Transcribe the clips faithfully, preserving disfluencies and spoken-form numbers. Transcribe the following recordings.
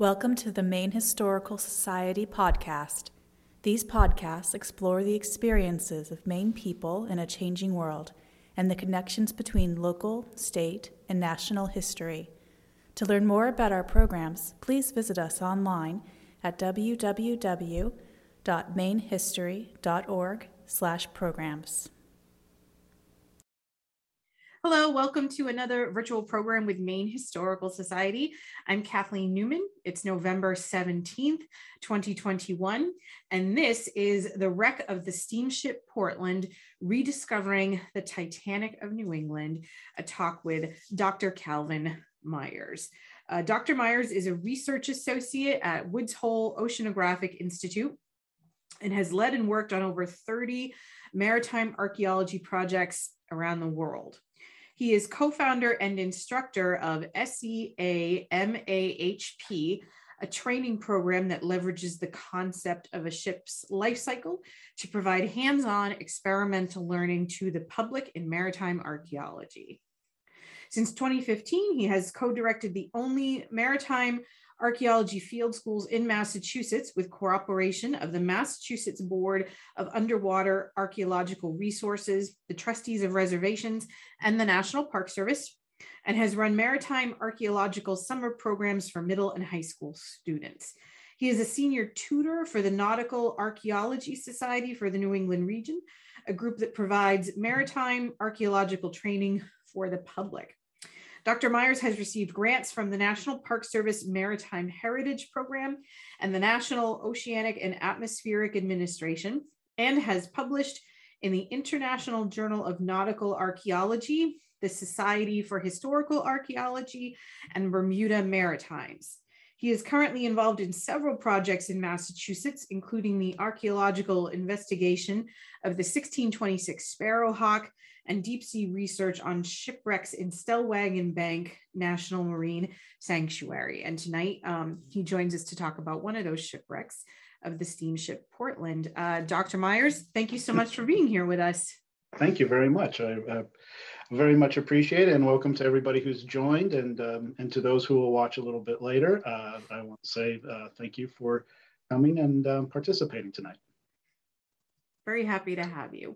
Welcome to the Maine Historical Society podcast. These podcasts explore the experiences of Maine people in a changing world and the connections between local, state, and national history. To learn more about our programs, please visit us online at w w w dot maine history dot org slash programs. Hello, welcome to another virtual program with Maine Historical Society. I'm Kathleen Newman. It's November seventeenth, twenty twenty-one, and this is the wreck of the steamship Portland, rediscovering the Titanic of New England, a talk with Doctor Calvin Myers. Uh, Doctor Myers is a research associate at Woods Hole Oceanographic Institute and has led and worked on over thirty maritime archaeology projects around the world. He is co-founder and instructor of S E A M A H P, a training program that leverages the concept of a ship's life cycle to provide hands-on experimental learning to the public in maritime archaeology. Since twenty fifteen, he has co-directed the only maritime archaeology field schools in Massachusetts with cooperation of the Massachusetts Board of Underwater Archaeological Resources, the Trustees of Reservations, and the National Park Service, and has run maritime archaeological summer programs for middle and high school students. He is a senior tutor for the Nautical Archaeology Society for the New England region, a group that provides maritime archaeological training for the public. Doctor Myers has received grants from the National Park Service Maritime Heritage Program and the National Oceanic and Atmospheric Administration, and has published in the International Journal of Nautical Archaeology, the Society for Historical Archaeology, and Bermuda Maritimes. He is currently involved in several projects in Massachusetts, including the archaeological investigation of the sixteen twenty-six Sparrowhawk and deep sea research on shipwrecks in Stellwagen Bank National Marine Sanctuary. And tonight um, he joins us to talk about one of those shipwrecks of the steamship Portland. Uh, Doctor Myers, thank you so much for being here with us. Thank you very much. I uh, very much appreciate it, and welcome to everybody who's joined, and um, and to those who will watch a little bit later. Uh, I want to say uh, thank you for coming and um, participating tonight. Very happy to have you.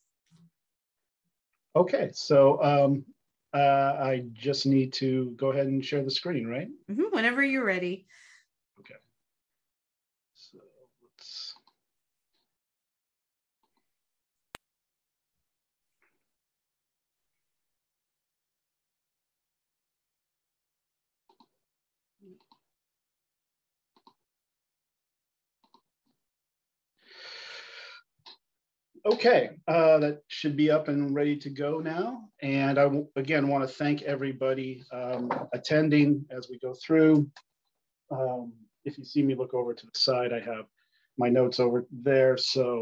Okay, so um, uh, I just need to go ahead and share the screen, right? Mm-hmm, whenever you're ready. Okay. So let's. Okay, uh, that should be up and ready to go now. And I, w- again, want to thank everybody um, attending as we go through. Um, if you see me look over to the side, I have my notes over there. So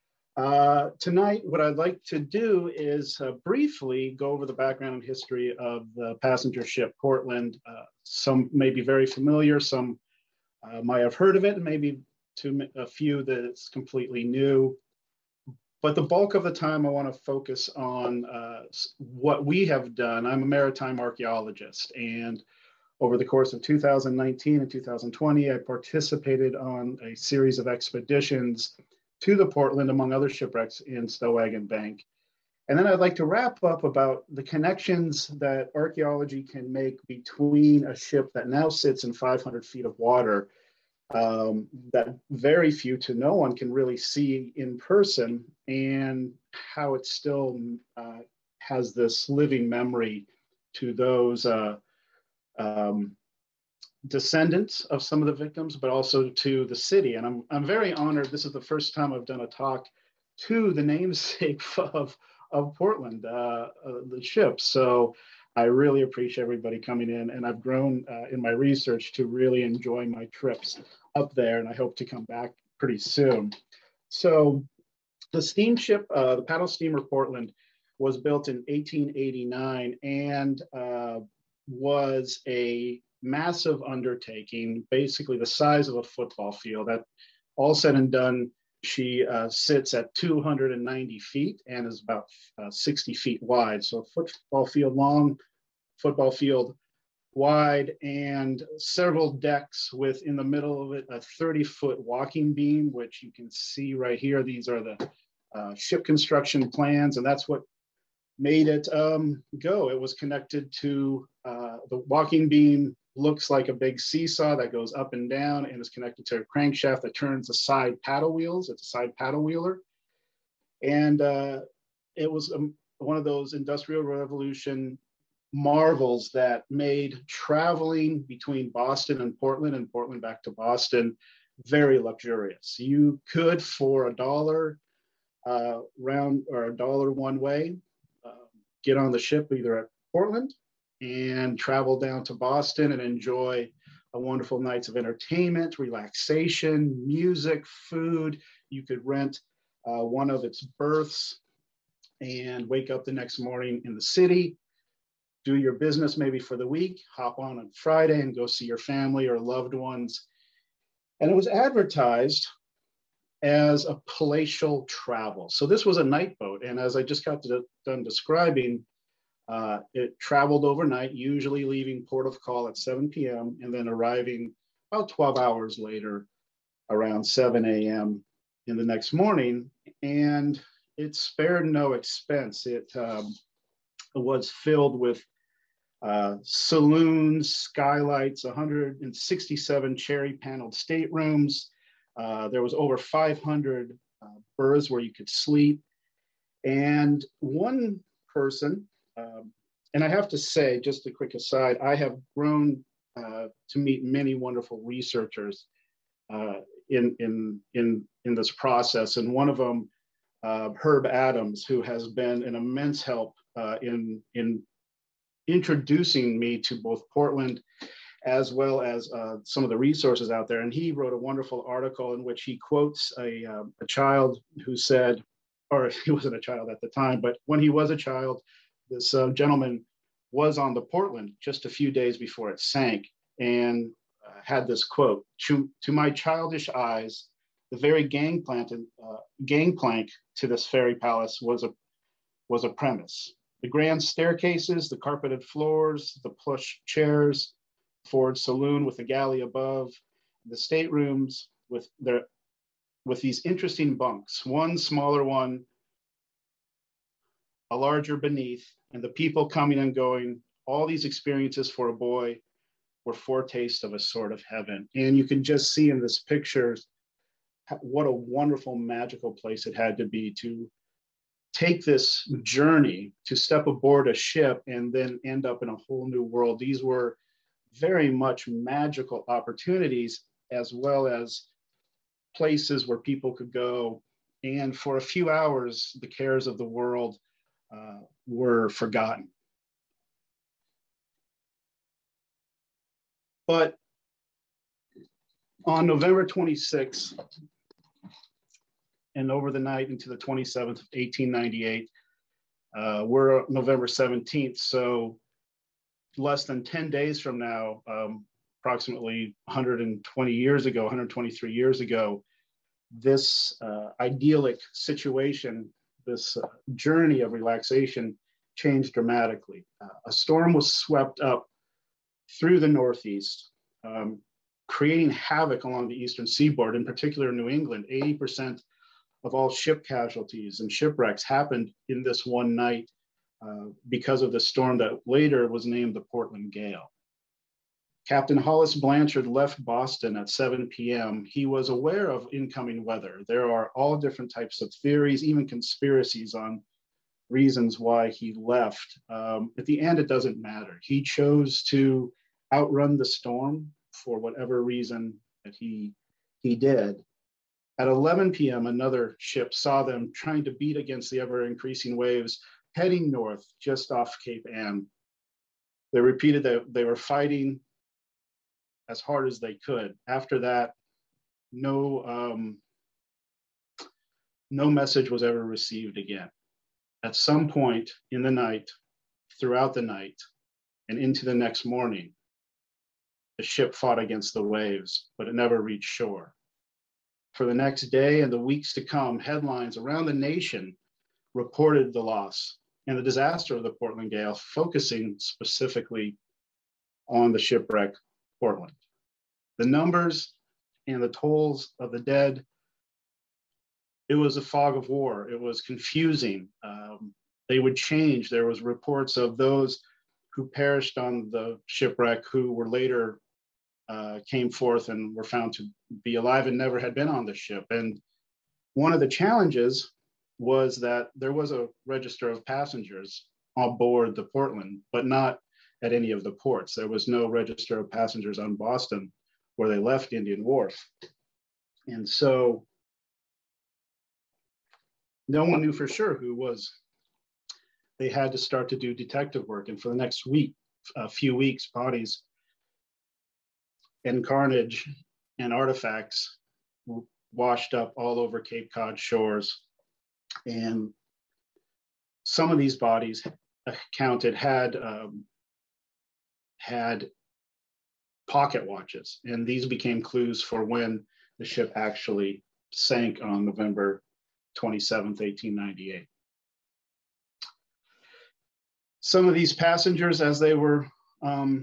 uh, tonight, what I'd like to do is uh, briefly go over the background and history of the passenger ship Portland. Uh, some may be very familiar, some uh, might have heard of it, and maybe to a few that it's completely new. But the bulk of the time, I want to focus on uh, what we have done. I'm a maritime archaeologist, and over the course of two thousand nineteen and two thousand twenty, I participated on a series of expeditions to the Portland, among other shipwrecks in Stellwagen Bank. And then I'd like to wrap up about the connections that archaeology can make between a ship that now sits in five hundred feet of water Um, that very few to no one can really see in person, and how it still uh, has this living memory to those uh, um, descendants of some of the victims, but also to the city. And I'm, I'm very honored. This is the first time I've done a talk to the namesake of, of Portland, uh, uh, the ship. So I really appreciate everybody coming in, and I've grown uh, in my research to really enjoy my trips up there, and I hope to come back pretty soon. So the steamship, uh, the paddle steamer Portland, was built in eighteen eighty-nine and uh, was a massive undertaking, basically the size of a football field. That all said and done, she uh, sits at two hundred ninety feet and is about uh, sixty feet wide. So a football field long, football field wide and several decks with, in the middle of it, a thirty foot walking beam, which you can see right here. These are the uh, ship construction plans, and that's what made it um, go. It was connected to uh, the walking beam, looks like a big seesaw that goes up and down, and is connected to a crankshaft that turns the side paddle wheels. It's a side paddle wheeler. And uh, it was um, one of those Industrial Revolution marvels that made traveling between Boston and Portland and Portland back to Boston very luxurious. You could, for a dollar uh, round or a dollar one way, uh, get on the ship either at Portland and travel down to Boston and enjoy a wonderful nights of entertainment, relaxation, music, food. You could rent uh, one of its berths and wake up the next morning in the city, do your business maybe for the week, hop on on Friday and go see your family or loved ones. And it was advertised as a palatial travel. So this was a night boat. And as I just got to, done describing, uh, it traveled overnight, usually leaving port of call at seven p m and then arriving about twelve hours later around seven a m in the next morning. And it spared no expense. It um, was filled with uh, saloons, skylights, one hundred sixty-seven cherry paneled staterooms. Uh, there was over five hundred uh, berths where you could sleep. And one person, um, and I have to say, just a quick aside, I have grown uh, to meet many wonderful researchers uh, in, in, in, in this process. And one of them, uh, Herb Adams, who has been an immense help uh, in, in introducing me to both Portland as well as uh, some of the resources out there. And he wrote a wonderful article in which he quotes a, uh, a child who said, or he wasn't a child at the time, but when he was a child, this uh, gentleman was on the Portland just a few days before it sank, and uh, had this quote, to, to my childish eyes, the very gangplank, uh, gangplank to this fairy palace was a, was a premise. The grand staircases, the carpeted floors, the plush chairs, Ford saloon with a galley above, the staterooms with their with these interesting bunks, one smaller one, a larger beneath, and the people coming and going, all these experiences for a boy were foretastes of a sort of heaven. And you can just see in this picture what a wonderful, magical place it had to be to take this journey, to step aboard a ship and then end up in a whole new world. These were very much magical opportunities, as well as places where people could go. And for a few hours, the cares of the world uh, were forgotten. But on November twenty-sixth, and over the night into the twenty-seventh of eighteen ninety-eight, uh, we're November seventeenth, so less than ten days from now, um, approximately one hundred twenty years ago, one hundred twenty-three years ago, this uh, idyllic situation, this uh, journey of relaxation changed dramatically. Uh, a storm was swept up through the Northeast, um, creating havoc along the eastern seaboard, in particular New England. eighty percent of all ship casualties and shipwrecks happened in this one night uh, because of the storm that later was named the Portland Gale. Captain Hollis Blanchard left Boston at seven p m He was aware of incoming weather. There are all different types of theories, even conspiracies on reasons why he left. Um, at the end, it doesn't matter. He chose to outrun the storm for whatever reason that he, he did. At eleven p m, another ship saw them trying to beat against the ever-increasing waves, heading north just off Cape Ann. They repeated that they were fighting as hard as they could. After that, no, um, no message was ever received again. At some point in the night, throughout the night, and into the next morning, the ship fought against the waves, but it never reached shore. For the next day and the weeks to come, headlines around the nation reported the loss and the disaster of the Portland Gale, focusing specifically on the shipwreck Portland. The numbers and the tolls of the dead, it was a fog of war. It was confusing. Um, they would change. There was reports of those who perished on the shipwreck who were later uh, came forth and were found to be alive and never had been on the ship. And one of the challenges was that there was a register of passengers on board the Portland, but not at any of the ports. There was no register of passengers on Boston where they left Indian Wharf. And so no one knew for sure who was. They had to start to do detective work. And for the next week, a few weeks, bodies and carnage and artifacts washed up all over Cape Cod shores. And some of these bodies counted had um, had pocket watches, and these became clues for when the ship actually sank on November twenty-seventh, eighteen ninety-eight. Some of these passengers, as they were um,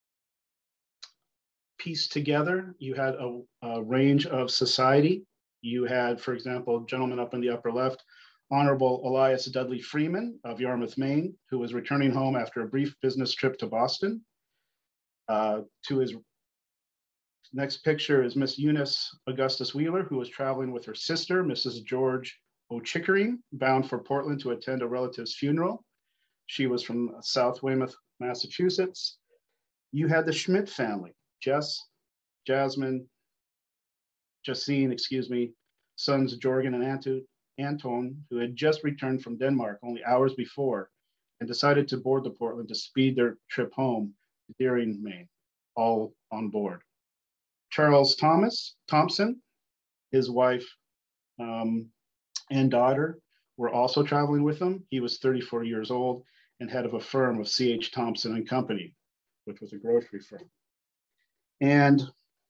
pieced together, you had a, a range of society. You had, for example, a gentleman up in the upper left, Honorable Elias Dudley Freeman of Yarmouth, Maine, who was returning home after a brief business trip to Boston. Uh, to his next picture is Miss Eunice Augustus Wheeler, who was traveling with her sister, Missus George O'Chickering, bound for Portland to attend a relative's funeral. She was from South Weymouth, Massachusetts. You had the Schmidt family, Jess, Jasmine, Jacine, excuse me, sons Jorgen and Antu, Anton, who had just returned from Denmark only hours before and decided to board the Portland to speed their trip home to Deering, Maine, all on board. Charles Thomas Thompson, his wife um, and daughter were also traveling with him. He was thirty-four years old and head of a firm of C H Thompson and Company, which was a grocery firm. And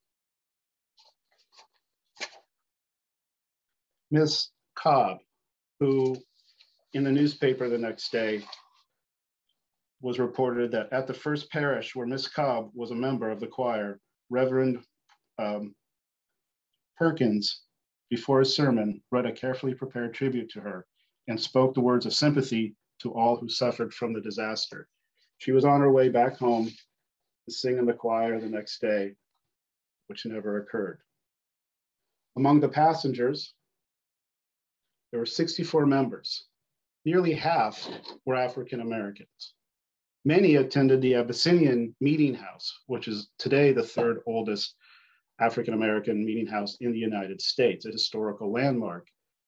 Miss Cobb, who in the newspaper the next day was reported that at the first parish where Miss Cobb was a member of the choir, Reverend um, Perkins, before his sermon, read a carefully prepared tribute to her and spoke the words of sympathy to all who suffered from the disaster. She was on her way back home to sing in the choir the next day, which never occurred. Among the passengers, there were sixty-four members. Nearly half were African Americans. Many attended the Abyssinian Meeting House, which is today the third oldest African American meeting house in the United States, a historical landmark.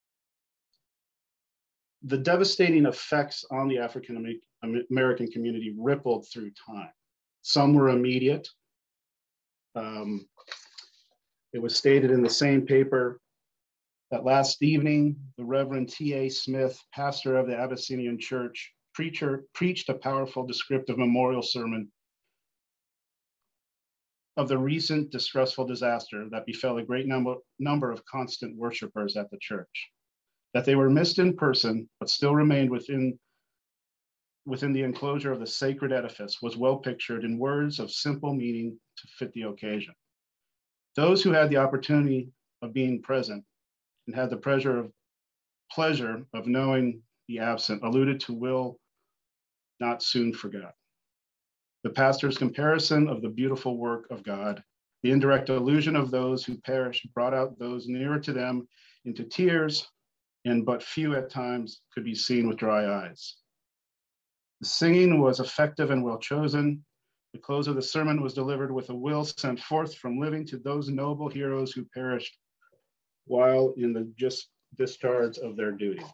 The devastating effects on the African American community rippled through time. Some were immediate. Um, it was stated in the same paper that last evening, the Reverend T A Smith, pastor of the Abyssinian Church, preacher, preached a powerful descriptive memorial sermon of the recent distressful disaster that befell a great number, number of constant worshipers at the church. That they were missed in person, but still remained within, within the enclosure of the sacred edifice was well pictured in words of simple meaning to fit the occasion. Those who had the opportunity of being present and had the pleasure of, pleasure of knowing the absent alluded to will not soon forgot. The pastor's comparison of the beautiful work of God, the indirect allusion of those who perished brought out those nearer to them into tears, and but few at times could be seen with dry eyes. The singing was effective and well chosen. The close of the sermon was delivered with a will sent forth from living to those noble heroes who perished while in the just discharge of their duty.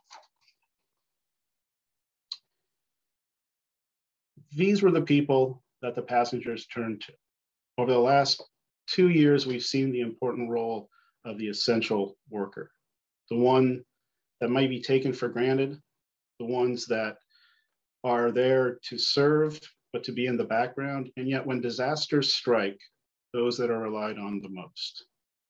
These were the people that the passengers turned to. Over the last two years, we've seen the important role of the essential worker, the one that might be taken for granted, the ones that are there to serve, but to be in the background. And yet when disasters strike, those that are relied on the most.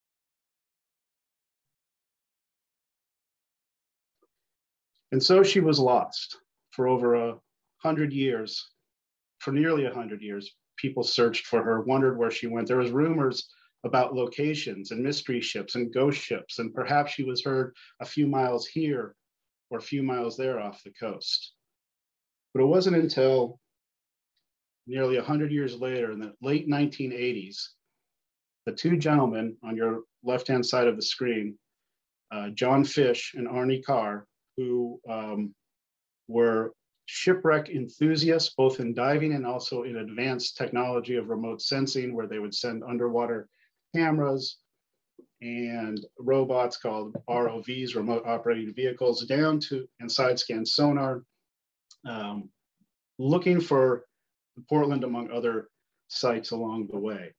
And so she was lost for over a hundred years, for nearly a hundred years. people searched for her, wondered where she went. There was rumors about locations and mystery ships and ghost ships, and perhaps she was heard a few miles here or a few miles there off the coast. But it wasn't until nearly one hundred years later, in the late nineteen eighties, the two gentlemen on your left-hand side of the screen, uh, John Fish and Arnie Carr, who um, were shipwreck enthusiasts, both in diving and also in advanced technology of remote sensing, where they would send underwater cameras and robots called R O Vs, remote operating vehicles, down to and side scan sonar, um, looking for Portland among other sites along the way.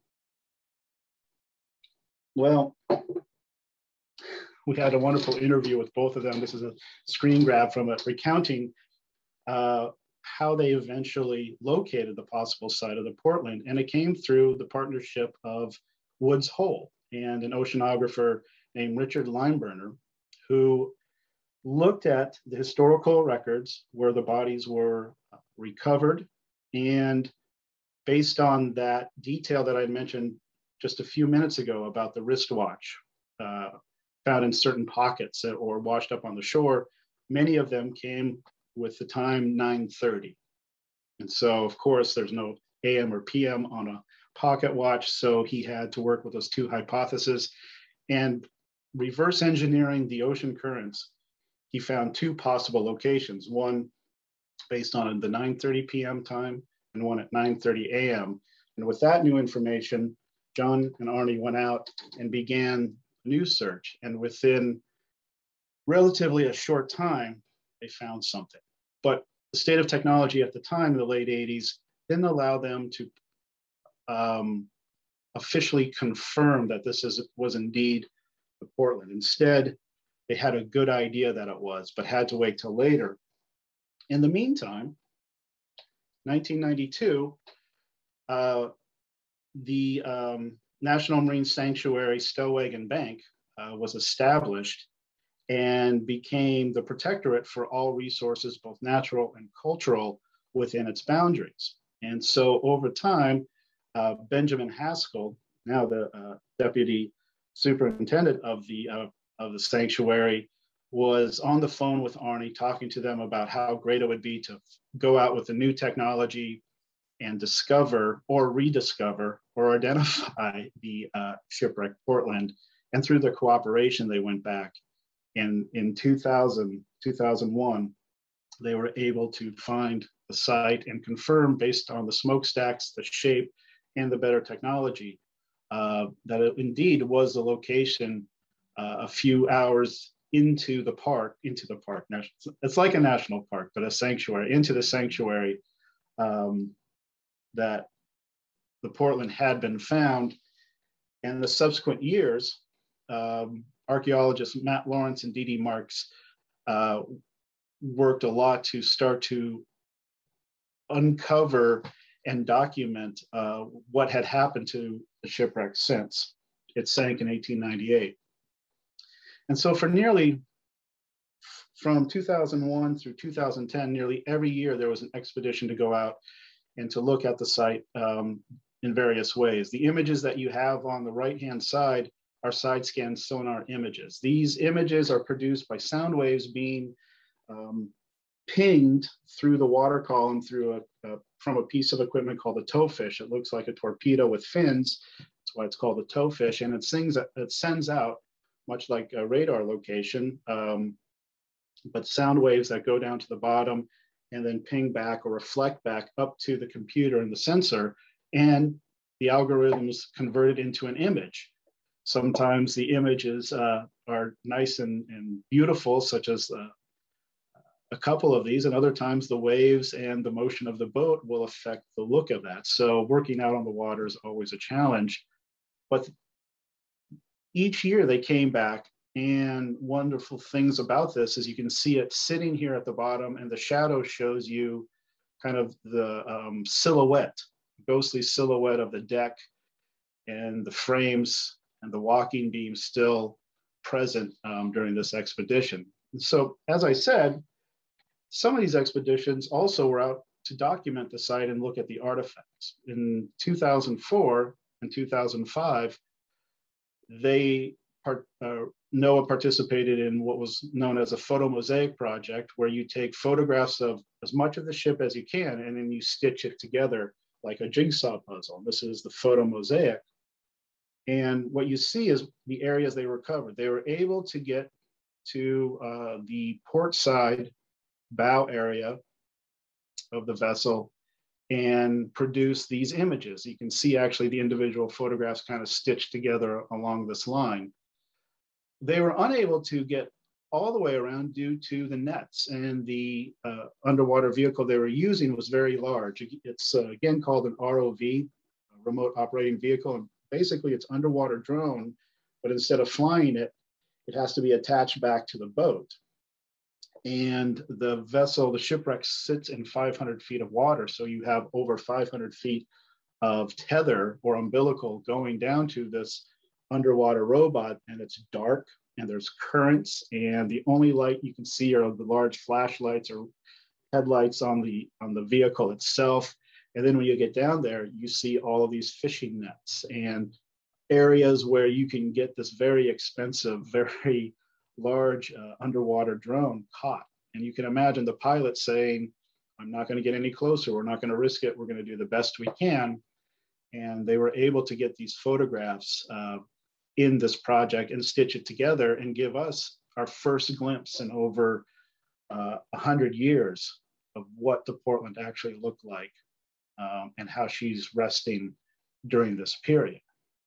Well, we had a wonderful interview with both of them. This is a screen grab from it, recounting uh, how they eventually located the possible site of the Portland. And it came through the partnership of Woods Hole and an oceanographer named Richard Lineburner, who looked at the historical records where the bodies were recovered. And based on that detail that I mentioned just a few minutes ago about the wristwatch uh, found in certain pockets or washed up on the shore, many of them came with the time nine thirty. And so, of course, there's no A M or P M on a pocket watch. So he had to work with those two hypotheses. And reverse engineering the ocean currents, he found two possible locations, one based on the nine thirty P M time and one at nine thirty A M. And with that new information, John and Arnie went out and began a new search. And within relatively a short time, they found something. But the state of technology at the time in the late eighties didn't allow them to um, officially confirm that this is, was indeed the Portland. Instead, they had a good idea that it was, but had to wait till later. In the meantime, nineteen ninety-two, uh, the um, National Marine Sanctuary Stellwagen Bank uh, was established and became the protectorate for all resources, both natural and cultural, within its boundaries. And so over time, uh, Benjamin Haskell, now the uh, deputy superintendent of the, uh, of the sanctuary, was on the phone with Arnie, talking to them about how great it would be to go out with the new technology and discover or rediscover or identify the uh, shipwreck Portland. And through their cooperation, they went back. And in two thousand, two thousand one, they were able to find the site and confirm, based on the smokestacks, the shape, and the better technology, uh, that it indeed was the location uh, a few hours into the park, into the park. It's like a national park, but a sanctuary, into the sanctuary, um, that the Portland had been found. And in the subsequent years, um, archaeologists Matt Lawrence and Dee Dee Marks uh, worked a lot to start to uncover and document uh, what had happened to the shipwreck since it sank in eighteen ninety-eight. And so for nearly, from two thousand one through two thousand ten, nearly every year there was an expedition to go out and to look at the site um, in various ways. The images that you have on the right-hand side are side scan sonar images. These images are produced by sound waves being um, pinged through the water column through a, a, from a piece of equipment called a towfish. It looks like a torpedo with fins. That's why it's called a towfish. And it, sings, it sends out, much like a radar location, um, but sound waves that go down to the bottom and then ping back or reflect back up to the computer and the sensor, and the algorithms convert it into an image. Sometimes the images uh, are nice and, and beautiful, such as uh, a couple of these, and other times the waves and the motion of the boat will affect the look of that. So working out on the water is always a challenge. But each year they came back, and wonderful things about this is you can see it sitting here at the bottom, and the shadow shows you kind of the um, silhouette, ghostly silhouette of the deck and the frames and the walking beam still present um, during this expedition. And so, as I said, some of these expeditions also were out to document the site and look at the artifacts. In two thousand four and two thousand five, they part, uh, NOAA participated in what was known as a photo mosaic project, where you take photographs of as much of the ship as you can, and then you stitch it together like a jigsaw puzzle. This is the photo mosaic. And what you see is the areas they recovered. They were able to get to uh, the port side bow area of the vessel and produce these images. You can see actually the individual photographs kind of stitched together along this line. They were unable to get all the way around due to the nets, and the uh, underwater vehicle they were using was very large. It's uh, again called an R O V, a remote operating vehicle, and basically it's underwater drone, but instead of flying it, it has to be attached back to the boat. And the vessel, the shipwreck, sits in five hundred feet of water, so you have over five hundred feet of tether or umbilical going down to this underwater robot, and it's dark and there's currents, and the only light you can see are the large flashlights or headlights on the on the vehicle itself. And then when you get down there, you see all of these fishing nets and areas where you can get this very expensive, very large uh, underwater drone caught. And you can imagine the pilot saying, I'm not going to get any closer. We're not going to risk it. We're going to do the best we can. And they were able to get these photographs uh, in this project and stitch it together and give us our first glimpse in over uh, one hundred years of what the Portland actually looked like um, and how she's resting during this period.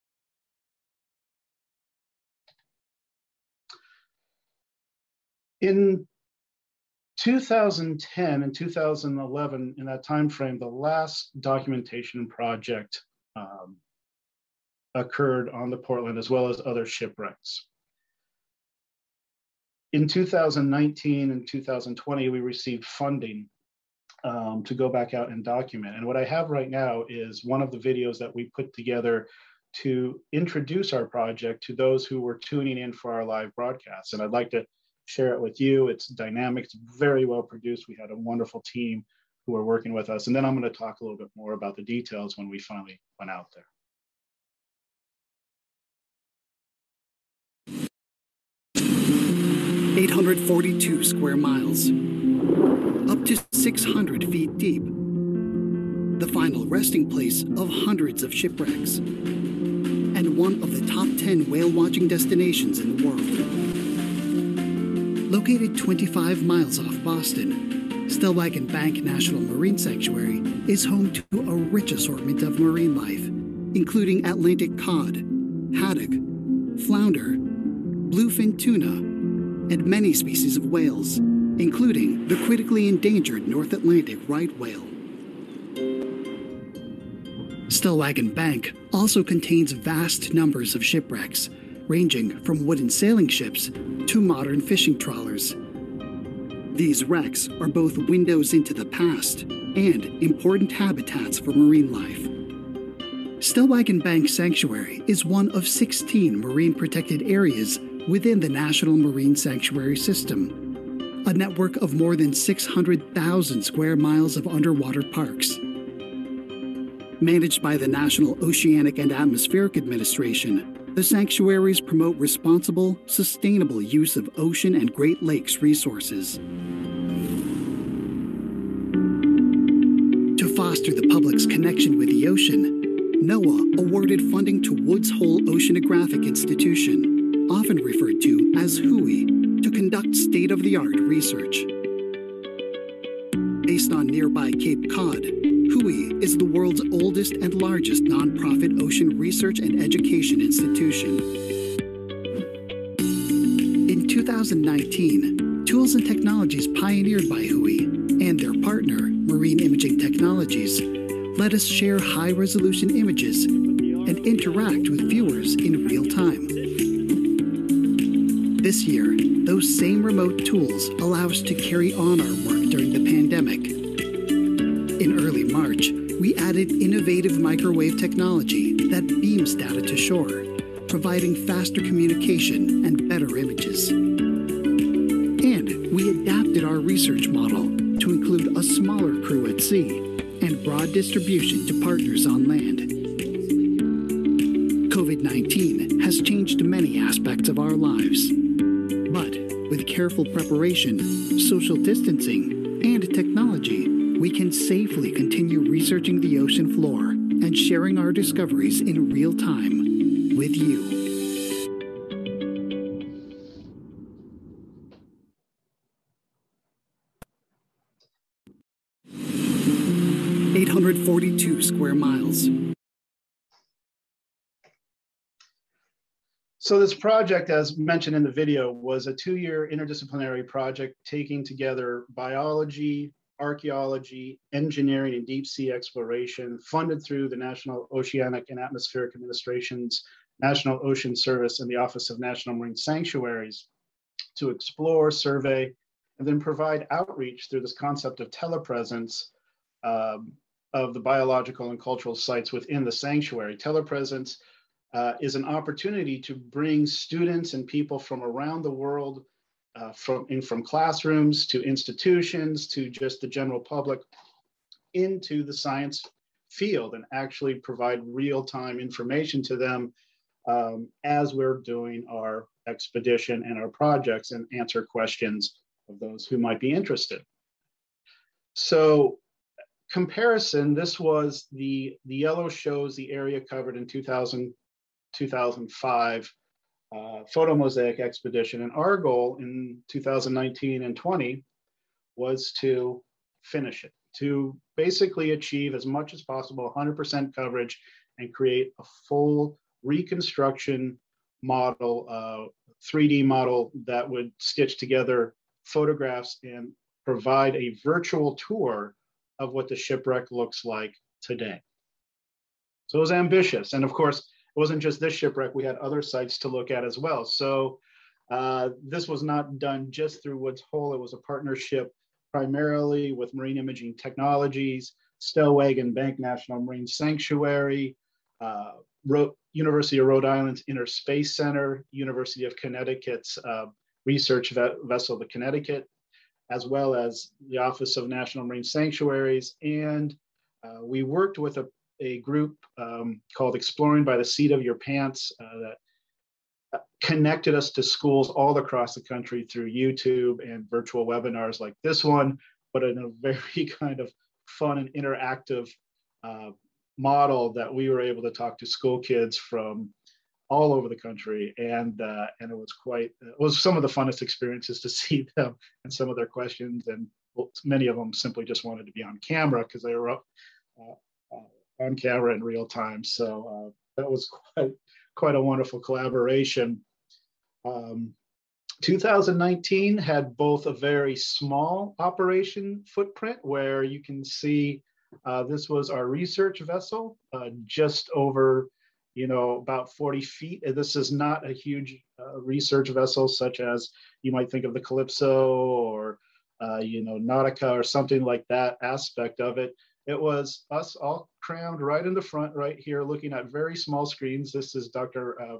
In two thousand ten and two thousand eleven, in that time frame, the last documentation project um, occurred on the Portland, as well as other shipwrecks. In two thousand nineteen and two thousand twenty, we received funding um, to go back out and document. And what I have right now is one of the videos that we put together to introduce our project to those who were tuning in for our live broadcasts. And I'd like to share it with you. It's dynamic, it's very well produced. We had a wonderful team who are working with us. And then I'm going to talk a little bit more about the details when we finally went out there. eight hundred forty-two square miles, up to six hundred feet deep, the final resting place of hundreds of shipwrecks, and one of the top ten whale-watching destinations in the world. Located twenty-five miles off Boston, Stellwagen Bank National Marine Sanctuary is home to a rich assortment of marine life, including Atlantic cod, haddock, flounder, bluefin tuna, and many species of whales, including the critically endangered North Atlantic right whale. Stellwagen Bank also contains vast numbers of shipwrecks, ranging from wooden sailing ships to modern fishing trawlers. These wrecks are both windows into the past and important habitats for marine life. Stellwagen Bank Sanctuary is one of sixteen marine protected areas within the National Marine Sanctuary System, a network of more than six hundred thousand square miles of underwater parks. Managed by the National Oceanic and Atmospheric Administration, the sanctuaries promote responsible, sustainable use of ocean and Great Lakes resources. To foster the public's connection with the ocean, NOAA awarded funding to Woods Hole Oceanographic Institution, often referred to as W H O I, to conduct state-of-the-art research. Based on nearby Cape Cod, W H O I is the world's oldest and largest nonprofit ocean research and education institution. In two thousand nineteen, tools and technologies pioneered by W H O I and their partner, Marine Imaging Technologies, let us share high-resolution images and interact with viewers in real time. This year, those same remote tools allow us to carry on our work during the pandemic. In early March, we added innovative microwave technology that beams data to shore, providing faster communication and better images. And we adapted our research model to include a smaller crew at sea and broad distribution to partners on land. COVID nineteen has changed many aspects of our lives, but with careful preparation, social distancing, and technology, we can safely continue researching the ocean floor and sharing our discoveries in real time with you. eight hundred forty-two square miles. So this project, as mentioned in the video, was a two-year interdisciplinary project taking together biology, archaeology, engineering, and deep sea exploration, funded through the National Oceanic and Atmospheric Administration's National Ocean Service and the Office of National Marine Sanctuaries, to explore, survey, and then provide outreach through this concept of telepresence um, of the biological and cultural sites within the sanctuary. Telepresence uh, is an opportunity to bring students and people from around the world, uh, from, in, from classrooms to institutions to just the general public, into the science field and actually provide real-time information to them um, as we're doing our expedition and our projects, and answer questions of those who might be interested. So, comparison, this was the, the yellow shows the area covered in two thousand, two thousand five uh, photomosaic expedition. And our goal in two thousand nineteen and twenty was to finish it, to basically achieve as much as possible, one hundred percent coverage, and create a full reconstruction model, uh, three D model that would stitch together photographs and provide a virtual tour of what the shipwreck looks like today. So it was ambitious. And of course, it wasn't just this shipwreck, we had other sites to look at as well. So uh, this was not done just through Woods Hole. It was a partnership primarily with Marine Imaging Technologies, Stellwagen Bank National Marine Sanctuary, uh, Ro University of Rhode Island's Inner Space Center, University of Connecticut's uh, research ve vessel, the Connecticut, as well as the Office of National Marine Sanctuaries. And uh, we worked with a, a group um, called Exploring by the Seat of Your Pants uh, that connected us to schools all across the country through YouTube and virtual webinars like this one, but in a very kind of fun and interactive uh, model that we were able to talk to school kids from all over the country, and uh, and it was quite, it was some of the funnest experiences to see them and some of their questions, and well, many of them simply just wanted to be on camera because they were up uh, uh, on camera in real time. So uh, that was quite quite a wonderful collaboration. Um, two thousand nineteen had both a very small operation footprint where you can see uh, this was our research vessel, uh, just over, you know, about forty feet. This is not a huge uh, research vessel such as you might think of the Calypso or, uh, you know, Nautica or something like that aspect of it. It was us all crammed right in the front right here looking at very small screens. This is Doctor Uh,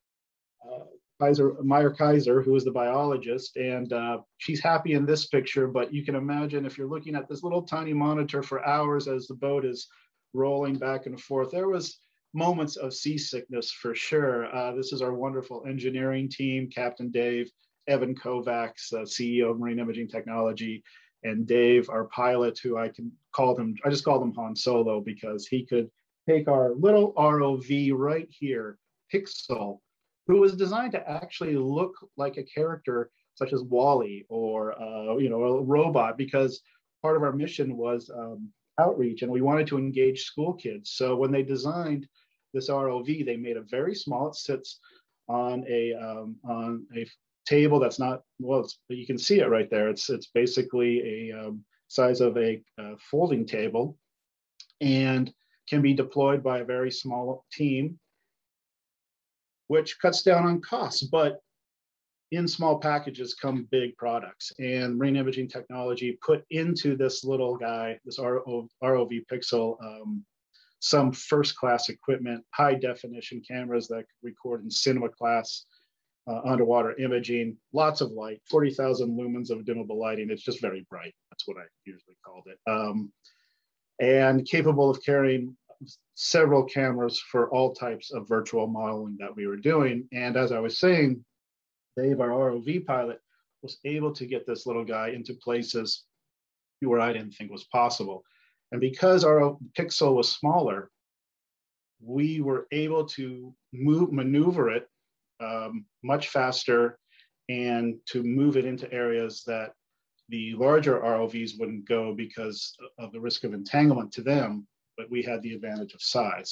uh, Kaiser, Meyer Kaiser, who is the biologist, and uh, she's happy in this picture, but you can imagine if you're looking at this little tiny monitor for hours as the boat is rolling back and forth, there was moments of seasickness for sure. Uh, this is our wonderful engineering team, Captain Dave, Evan Kovacs, uh, C E O of Marine Imaging Technology, and Dave, our pilot, who I can call him, I just call him Han Solo because he could take our little R O V right here, Pixel, who was designed to actually look like a character such as Wall-E or, uh, you know, a robot, because part of our mission was um, outreach, and we wanted to engage school kids. So when they designed this R O V, they made it very small. It sits on a um, on a table that's not, well, it's, you can see it right there. It's it's basically a um, size of a uh, folding table, and can be deployed by a very small team, which cuts down on costs. But in small packages come big products, and Marine Imaging Technology put into this little guy, this R O V Pixel, um, some first class equipment, high definition cameras that could record in cinema class uh, underwater imaging, lots of light, forty thousand lumens of dimmable lighting. It's just very bright. That's what I usually called it. Um, and capable of carrying several cameras for all types of virtual modeling that we were doing. And as I was saying, Dave, our R O V pilot, was able to get this little guy into places where I didn't think was possible. And because our pixel was smaller, we were able to move, maneuver it um, much faster and to move it into areas that the larger R O Vs wouldn't go because of the risk of entanglement to them, but we had the advantage of size.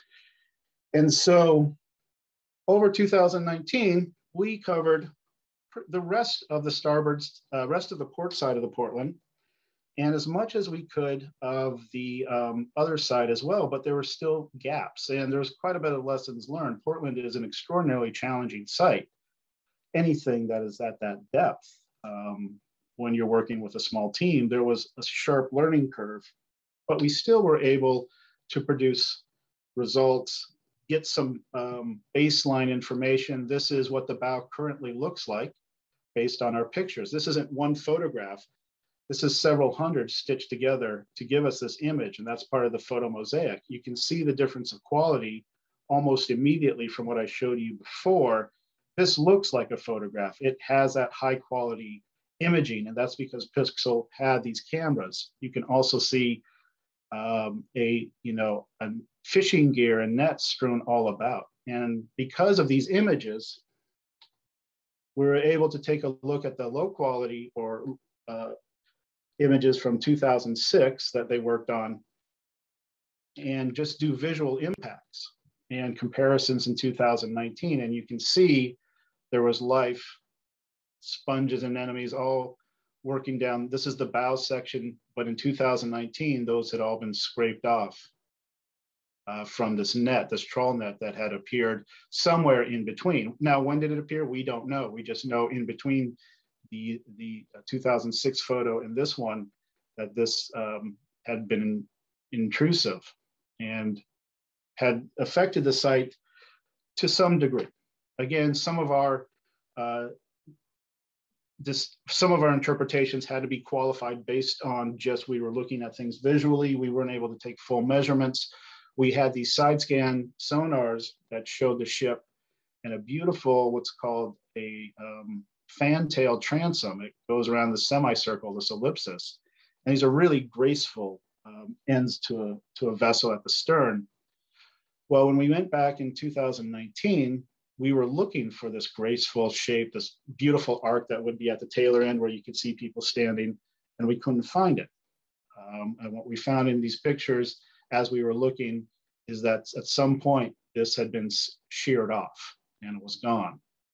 And so over two thousand nineteen, we covered the rest of the starboard, uh, rest of the port side of the Portland, and as much as we could of the um, other side as well, but there were still gaps, and there's quite a bit of lessons learned. Portland is an extraordinarily challenging site. Anything that is at that depth, um, when you're working with a small team, there was a sharp learning curve, but we still were able to produce results, get some um, baseline information. This is what the bow currently looks like based on our pictures. This isn't one photograph. This is several hundred stitched together to give us this image, and that's part of the photo mosaic. You can see the difference of quality almost immediately from what I showed you before. This looks like a photograph. It has that high quality imaging, and that's because Pixel had these cameras. You can also see um, a, you know, a fishing gear and nets strewn all about. And because of these images, we were able to take a look at the low quality or uh, images from two thousand six that they worked on and just do visual impacts and comparisons in two thousand nineteen. And you can see there was life, sponges and anemones all working down. This is the bow section, but in two thousand nineteen, those had all been scraped off uh, from this net, this trawl net that had appeared somewhere in between. Now, when did it appear? We don't know. We just know in between the, the two thousand six photo and this one that this um, had been intrusive and had affected the site to some degree. Again, some of our uh, this some of our interpretations had to be qualified based on just we were looking at things visually. We weren't able to take full measurements. We had these side scan sonars that showed the ship in a beautiful, what's called a um, fan-tail transom. It goes around the semicircle, this ellipsis. And these are really graceful um, ends to a, to a vessel at the stern. Well, when we went back in two thousand nineteen, we were looking for this graceful shape, this beautiful arc that would be at the tailor end where you could see people standing, and we couldn't find it. Um, and what we found in these pictures as we were looking is that at some point this had been sheared off and it was gone.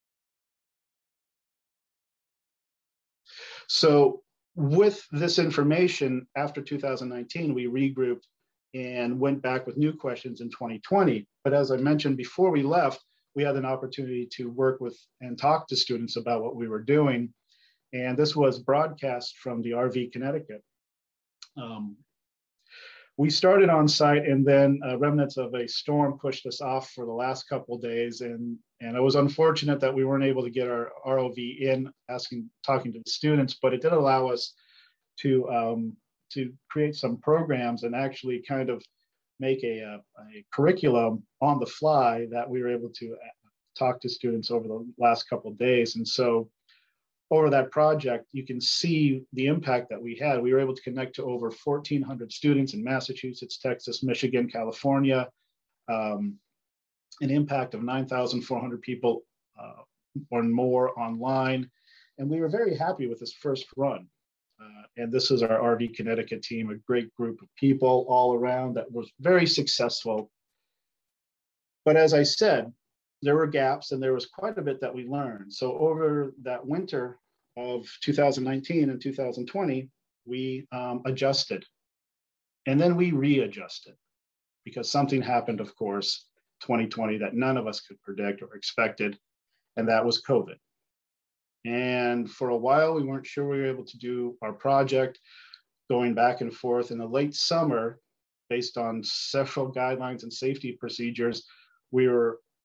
So with this information, after two thousand nineteen, we regrouped and went back with new questions in twenty twenty. But as I mentioned before we left, we had an opportunity to work with and talk to students about what we were doing. And this was broadcast from the R V Connecticut. Um, we started on site, and then uh, remnants of a storm pushed us off for the last couple of days. And, and it was unfortunate that we weren't able to get our R O V in, asking, talking to the students, but it did allow us to, um, to create some programs and actually kind of make a, a, a curriculum on the fly that we were able to talk to students over the last couple of days. And so over that project, you can see the impact that we had. We were able to connect to over fourteen hundred students in Massachusetts, Texas, Michigan, California, um, an impact of nine thousand four hundred people uh, or more online. And we were very happy with this first run. Uh, and this is our R V Connecticut team, a great group of people all around that was very successful. But as I said, there were gaps and there was quite a bit that we learned. So over that winter of two thousand nineteen and two thousand twenty, we um, adjusted. And then we readjusted because something happened, of course, twenty twenty that none of us could predict or expected, and that was COVID. And for a while, we weren't sure we were able to do our project, going back and forth. In the late summer, based on several guidelines and safety procedures, we were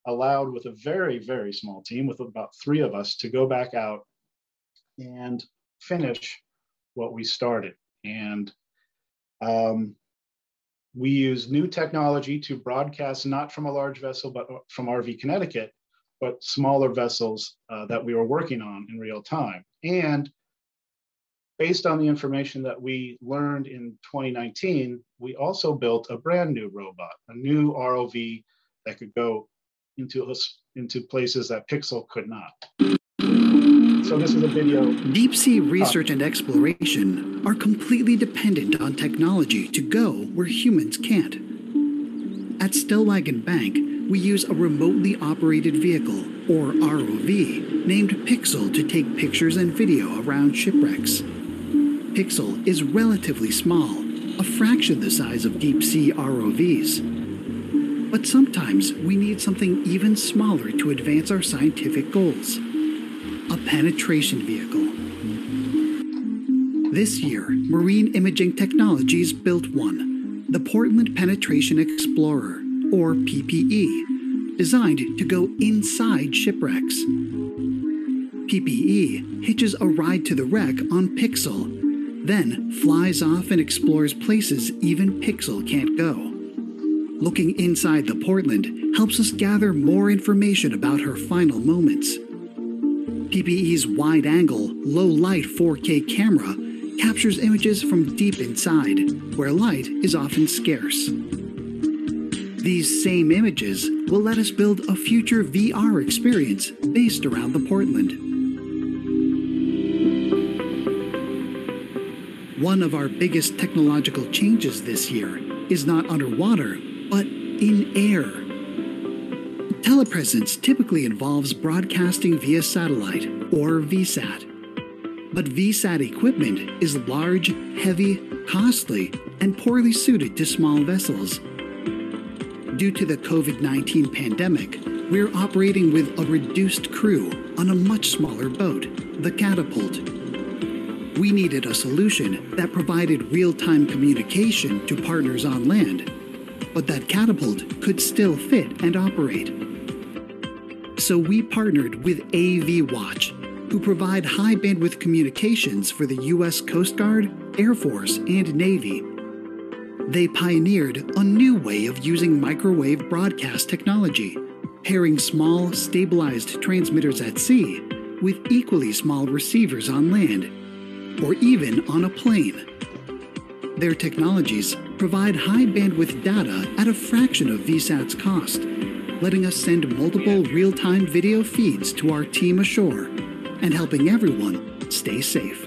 allowed with a very, very small team, with about three of us, to go back out and finish what we started. And um, we use new technology to broadcast, not from a large vessel, but from R V Connecticut, but smaller vessels uh, that we were working on in real time. And based on the information that we learned in twenty nineteen, we also built a brand new robot, a new R O V that could go into, into places that Pixel could not. So this is a video. Deep sea research and exploration are completely dependent on technology to go where humans can't. At Stellwagen Bank, we use a remotely operated vehicle, or R O V, named Pixel to take pictures and video around shipwrecks. Pixel is relatively small, a fraction the size of deep sea R O Vs. But sometimes we need something even smaller to advance our scientific goals. A penetration vehicle. This year, Marine Imaging Technologies built one, the Portland Penetration Explorer, or P P E, designed to go inside shipwrecks. P P E hitches a ride to the wreck on Pixel, then flies off and explores places even Pixel can't go. Looking inside the Portland helps us gather more information about her final moments. P P E's wide-angle, low-light four K camera captures images from deep inside, where light is often scarce. These same images will let us build a future V R experience based around the Portland. One of our biggest technological changes this year is not underwater, but in air. Telepresence typically involves broadcasting via satellite, or V SAT. But V SAT equipment is large, heavy, costly, and poorly suited to small vessels. Due to the COVID nineteen pandemic, we're operating with a reduced crew on a much smaller boat, the Catapult. We needed a solution that provided real-time communication to partners on land, but that Catapult could still fit and operate. So we partnered with A V Watch, who provide high-bandwidth communications for the U S Coast Guard, Air Force, and Navy. They pioneered a new way of using microwave broadcast technology, pairing small, stabilized transmitters at sea with equally small receivers on land, or even on a plane. Their technologies provide high-bandwidth data at a fraction of V SAT's cost, letting us send multiple real-time video feeds to our team ashore and helping everyone stay safe.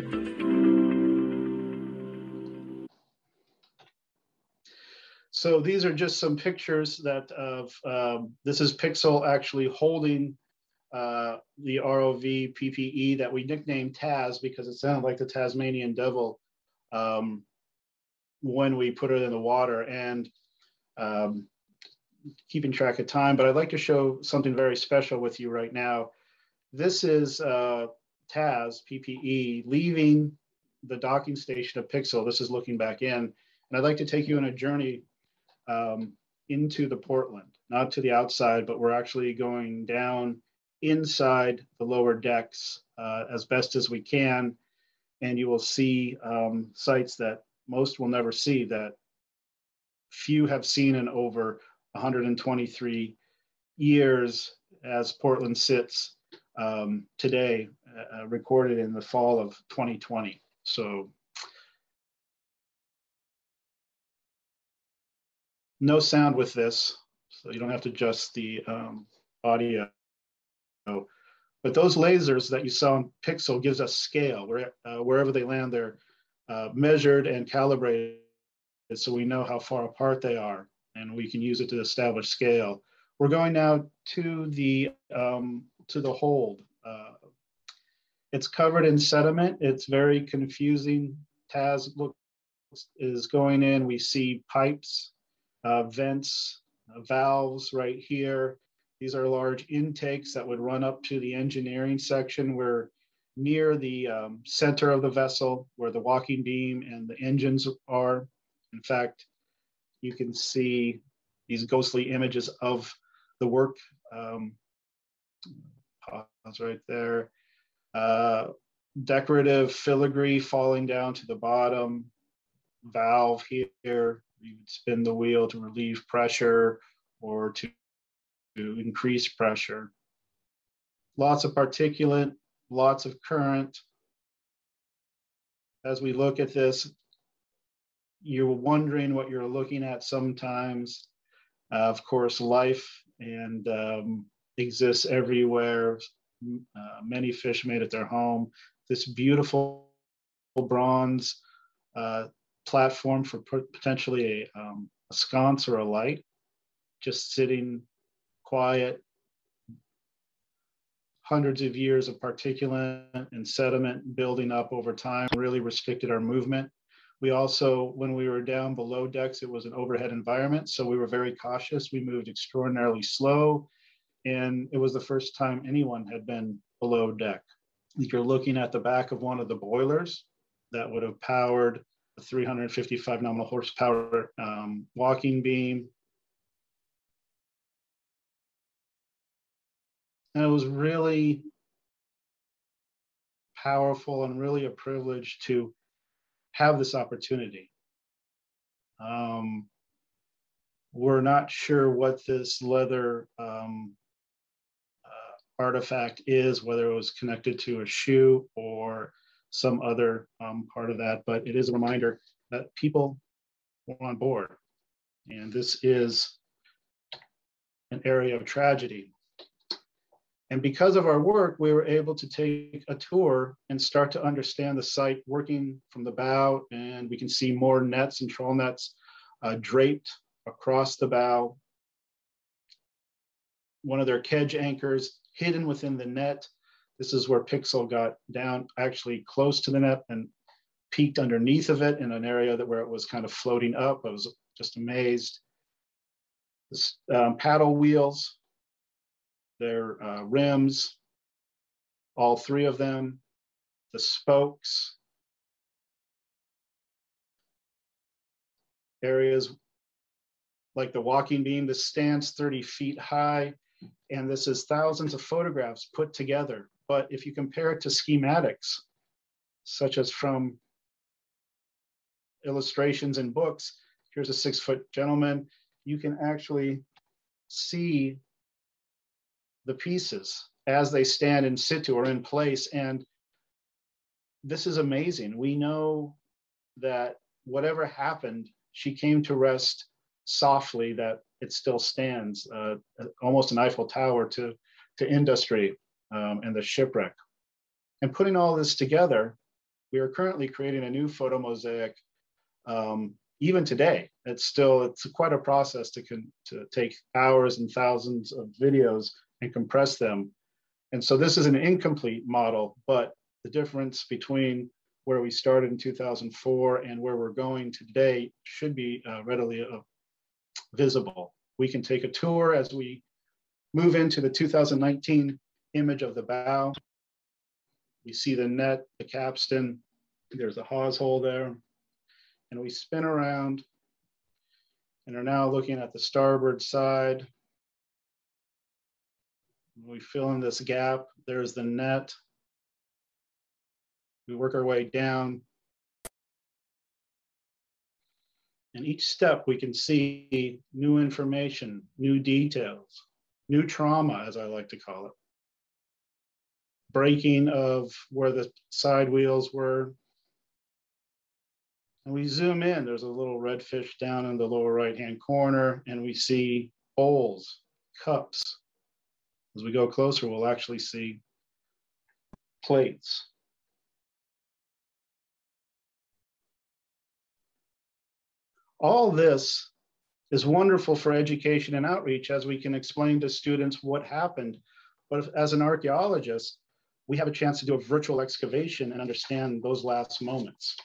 So these are just some pictures that of, um, this is Pixel actually holding uh, the R O V P P E that we nicknamed Taz because it sounded like the Tasmanian devil um, when we put it in the water, and um, keeping track of time, but I'd like to show something very special with you right now. This is uh, Taz P P E leaving the docking station of Pixel. This is looking back in, and I'd like to take you on a journey um, into the Portland, not to the outside, but we're actually going down inside the lower decks uh, as best as we can, and you will see um, sites that most will never see, that few have seen in over one hundred twenty-three years as Portland sits um, today, uh, recorded in the fall of twenty twenty. So no sound with this, so you don't have to adjust the um, audio. But those lasers that you saw on Pixel gives us scale. Where, uh, wherever they land, they're uh, measured and calibrated so we know how far apart they are, and we can use it to establish scale. We're going now to the um, to the hold. Uh, it's covered in sediment. It's very confusing. Taz look, is going in. We see pipes, uh, vents, uh, valves right here. These are large intakes that would run up to the engineering section. We're near the um, center of the vessel where the walking beam and the engines are. In fact, you can see these ghostly images of the work, um, pause right there, uh, decorative filigree falling down to the bottom, valve here, you would spin the wheel to relieve pressure or to, to increase pressure. Lots of particulate, lots of current. As we look at this, you're wondering what you're looking at sometimes. Uh, of course, life and um, exists everywhere. Uh, many fish made at their home. This beautiful bronze uh, platform for potentially a, um, a sconce or a light, just sitting quiet. Hundreds of years of particulate and sediment building up over time really restricted our movement. We also, when we were down below decks, it was an overhead environment, so we were very cautious. We moved extraordinarily slow, and it was the first time anyone had been below deck. You're looking at the back of one of the boilers that would have powered a three hundred fifty-five nominal horsepower um, walking beam. And it was really powerful and really a privilege to have this opportunity. Um, we're not sure what this leather um, uh, artifact is, whether it was connected to a shoe or some other um, part of that, but it is a reminder that people were on board. And this is an area of tragedy. And because of our work, we were able to take a tour and start to understand the site working from the bow, and we can see more nets and trawl nets uh, draped across the bow. One of their kedge anchors hidden within the net. This is where Pixel got down actually close to the net and peeked underneath of it in an area that where it was kind of floating up. I was just amazed. This, um, paddle wheels, their uh, rims, all three of them, the spokes, areas like the walking beam. This stands thirty feet high, and this is thousands of photographs put together. But if you compare it to schematics, such as from illustrations in books, here's a six foot gentleman, you can actually see the pieces as they stand in situ or in place. And this is amazing. We know that whatever happened, she came to rest softly, that it still stands, uh, almost an Eiffel Tower to, to industry um, and the shipwreck. And putting all this together, we are currently creating a new photo mosaic. Um, even today, it's still, it's quite a process to, con to take hours and thousands of videos and compress them. And so this is an incomplete model, but the difference between where we started in two thousand four and where we're going today should be uh, readily uh, visible. We can take a tour as we move into the two thousand nineteen image of the bow. We see the net, the capstan, there's a hawse hole there, and we spin around and are now looking at the starboard side. We fill in this gap, there's the net. We work our way down. And each step we can see new information, new details, new trauma, as I like to call it. Breaking of where the side wheels were. And we zoom in, there's a little redfish down in the lower right-hand corner, and we see bowls, cups. As we go closer, we'll actually see plates. All this is wonderful for education and outreach, as we can explain to students what happened. But if, as an archaeologist, we have a chance to do a virtual excavation and understand those last moments.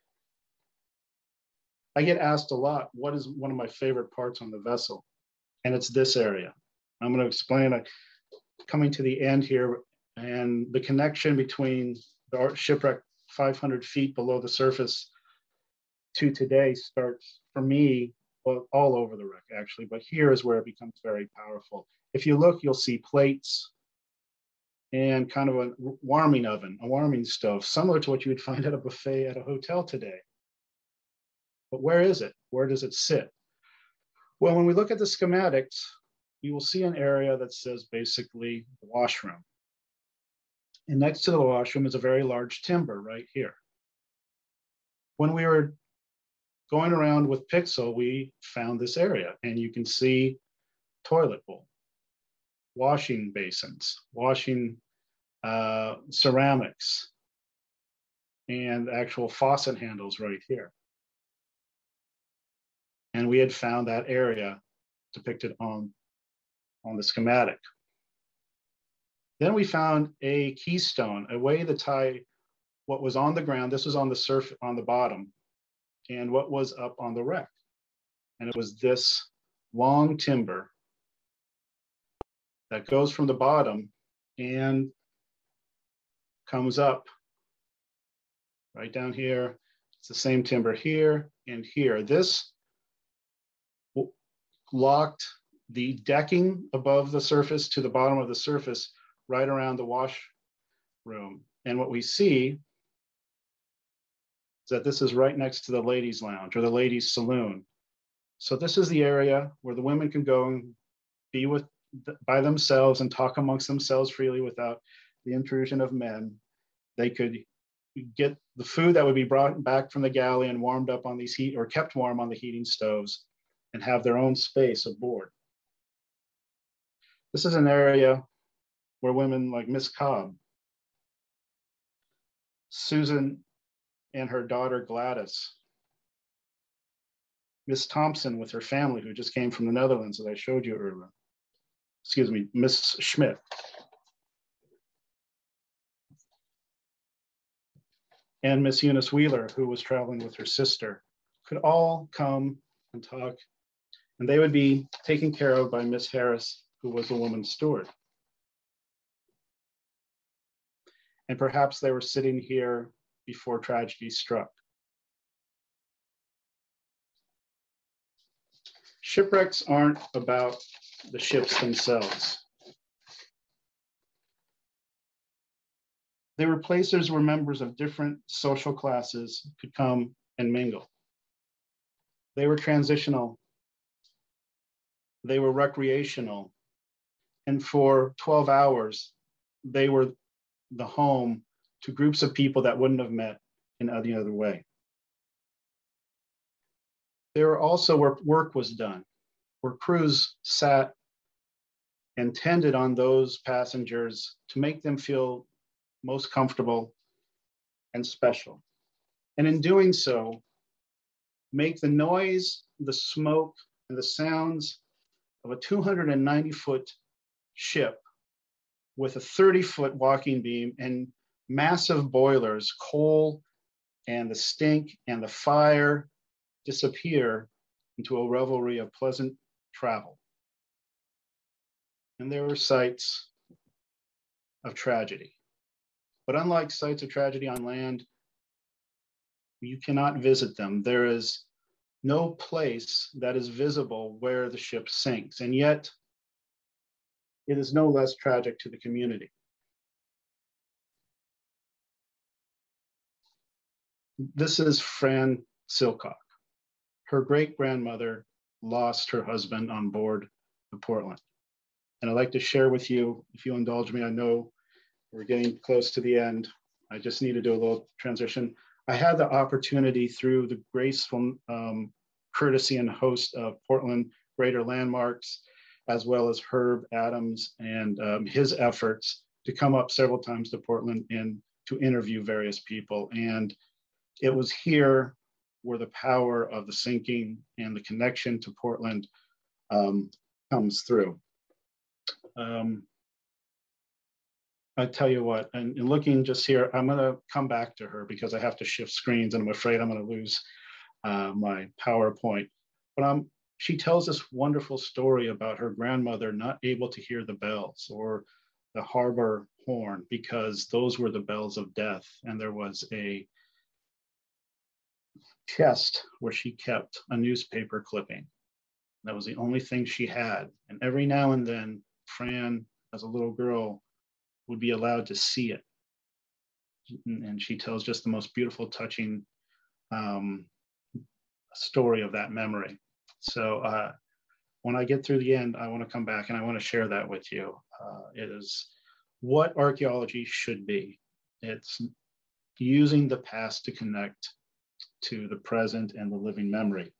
I get asked a lot, what is one of my favorite parts on the vessel? And it's this area. I'm going to explain it. Coming to the end here, and the connection between the shipwreck five hundred feet below the surface to today starts, for me, well, all over the wreck actually, but here is where it becomes very powerful. If you look, you'll see plates and kind of a warming oven, a warming stove, similar to what you would find at a buffet at a hotel today. But where is it? Where does it sit? Well, when we look at the schematics, you will see an area that says basically the washroom. And next to the washroom is a very large timber right here. When we were going around with Pixel, we found this area, and you can see toilet bowl, washing basins, washing uh, ceramics, and actual faucet handles right here. And we had found that area depicted on, on the schematic. Then we found a keystone, a way to tie what was on the ground. This was on the surface, on the bottom, and what was up on the wreck. And it was this long timber that goes from the bottom and comes up right down here. It's the same timber here and here. This locked the decking above the surface to the bottom of the surface right around the wash room. And what we see is that this is right next to the ladies' lounge or the ladies' saloon. So this is the area where the women can go and be with by themselves and talk amongst themselves freely without the intrusion of men. They could get the food that would be brought back from the galley and warmed up on these heat or kept warm on the heating stoves and have their own space aboard. This is an area where women like Miss Cobb, Susan and her daughter Gladys, Miss Thompson with her family who just came from the Netherlands that I showed you earlier. Excuse me, Miss Schmidt. And Miss Eunice Wheeler, who was traveling with her sister, could all come and talk, and they would be taken care of by Miss Harris, who was a woman's steward. And perhaps they were sitting here before tragedy struck. Shipwrecks aren't about the ships themselves. They were places where members of different social classes could come and mingle. They were transitional. They were recreational. And for twelve hours, they were the home to groups of people that wouldn't have met in any other way. They were also where work was done, where crews sat and tended on those passengers to make them feel most comfortable and special. And in doing so, make the noise, the smoke, and the sounds of a two hundred ninety foot ship with a thirty foot walking beam and massive boilers, coal and the stink and the fire disappear into a revelry of pleasant travel. And there were sites of tragedy. But unlike sites of tragedy on land, you cannot visit them. There is no place that is visible where the ship sinks, and yet it is no less tragic to the community. This is Fran Silcock. Her great-grandmother lost her husband on board the Portland. And I'd like to share with you, if you indulge me, I know we're getting close to the end. I just need to do a little transition. I had the opportunity through the graceful um, courtesy and host of Portland Greater Landmarks, as well as Herb Adams and um, his efforts to come up several times to Portland and to interview various people. And it was here where the power of the sinking and the connection to Portland um, comes through. Um, I tell you what, and, and looking just here, I'm gonna come back to her because I have to shift screens and I'm afraid I'm gonna lose uh, my PowerPoint. But um, she tells this wonderful story about her grandmother not able to hear the bells or the harbor horn because those were the bells of death. And there was a chest where she kept a newspaper clipping. That was the only thing she had. And every now and then, Fran, as a little girl, would be allowed to see it. And she tells just the most beautiful, touching um, story of that memory. So uh, when I get through the end, I want to come back and I want to share that with you. Uh, it is what archaeology should be. It's using the past to connect to the present and the living memory.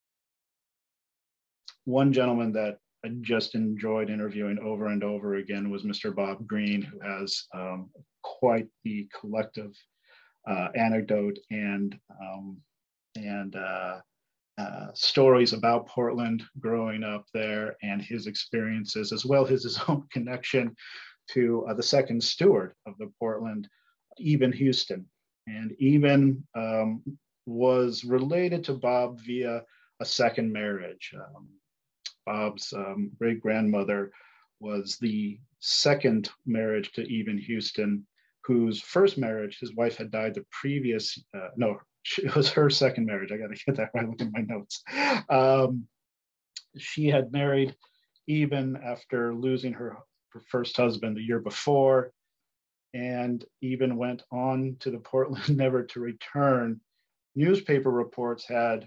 One gentleman that I just enjoyed interviewing over and over again was Mister Bob Green, who has um, quite the collective uh, anecdote and um, and uh, uh, stories about Portland growing up there and his experiences, as well as his own connection to uh, the second steward of the Portland, Eben Houston. And Eben um, was related to Bob via a second marriage. Um, Bob's um, great-grandmother was the second marriage to Eben Houston, whose first marriage, his wife had died the previous, uh, no, it was her second marriage. I got to get that right, look at my notes. Um, she had married Eben after losing her, her first husband the year before, and Eben went on to the Portland never to return. Newspaper reports had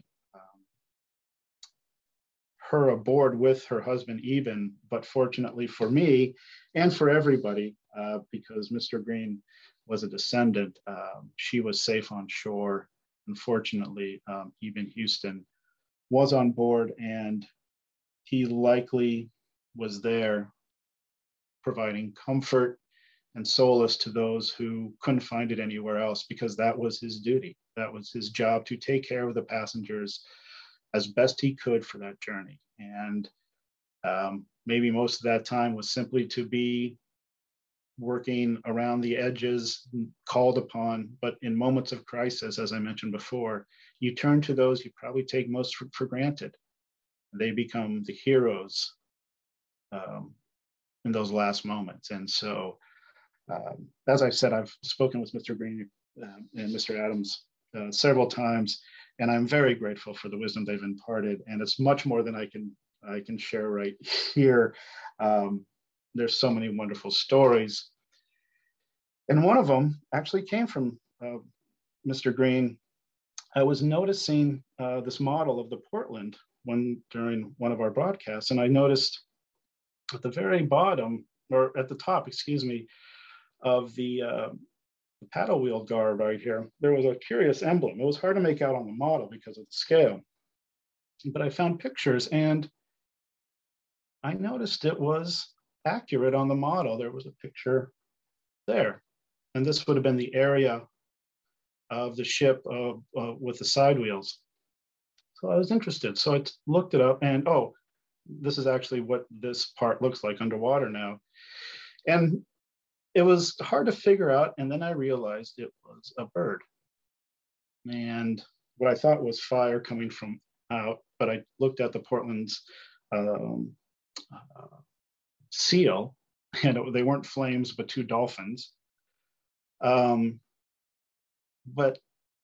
her aboard with her husband Eben, but fortunately for me and for everybody, uh, because Mister Green was a descendant, um, she was safe on shore. Unfortunately, um, Eben Houston was on board, and he likely was there providing comfort and solace to those who couldn't find it anywhere else, because that was his duty. That was his job, to take care of the passengers as best he could for that journey. And um, maybe most of that time was simply to be working around the edges, called upon. But in moments of crisis, as I mentioned before, you turn to those you probably take most for, for granted. They become the heroes um, in those last moments. And so, um, as I said, I've spoken with Mister Green uh, and Mister Adams uh, several times, and I'm very grateful for the wisdom they've imparted. And it's much more than I can I can share right here. Um, there's so many wonderful stories. And one of them actually came from uh, Mister Green. I was noticing uh, this model of the Portland one during one of our broadcasts, and I noticed at the very bottom, or at the top, excuse me, of the, uh, the paddle wheel guard right here, there was a curious emblem. It was hard to make out on the model because of the scale, but I found pictures and I noticed it was accurate on the model. There was a picture there, and this would have been the area of the ship uh, uh, with the side wheels. So I was interested. So I t- looked it up, and oh, this is actually what this part looks like underwater now. And it was hard to figure out, and then I realized it was a bird. And what I thought was fire coming from out, but I looked at the Portland's um, uh, seal, and it, they weren't flames, but two dolphins. Um, but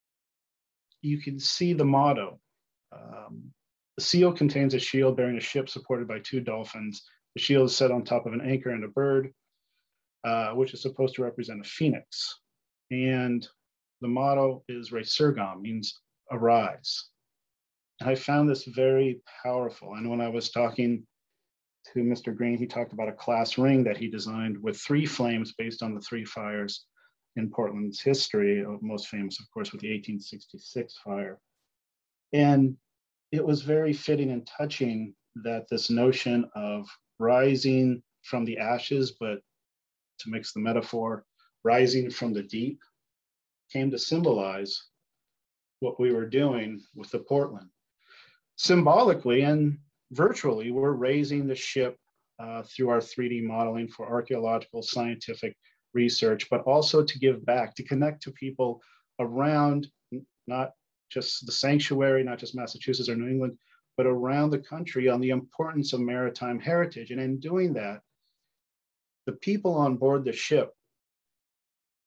you can see the motto. Um, the seal contains a shield bearing a ship supported by two dolphins. The shield is set on top of an anchor and a bird, uh, which is supposed to represent a phoenix. And the motto is Resurgam, means arise. And I found this very powerful. And when I was talking to Mister Green, he talked about a class ring that he designed with three flames based on the three fires in Portland's history, most famous, of course, with the eighteen sixty-six fire. And it was very fitting and touching that this notion of rising from the ashes, but to mix the metaphor, rising from the deep, came to symbolize what we were doing with the Portland. Symbolically and virtually, we're raising the ship uh, through our three D modeling for archaeological, scientific research, but also to give back, to connect to people around, not just the sanctuary, not just Massachusetts or New England, but around the country on the importance of maritime heritage. And in doing that, the people on board the ship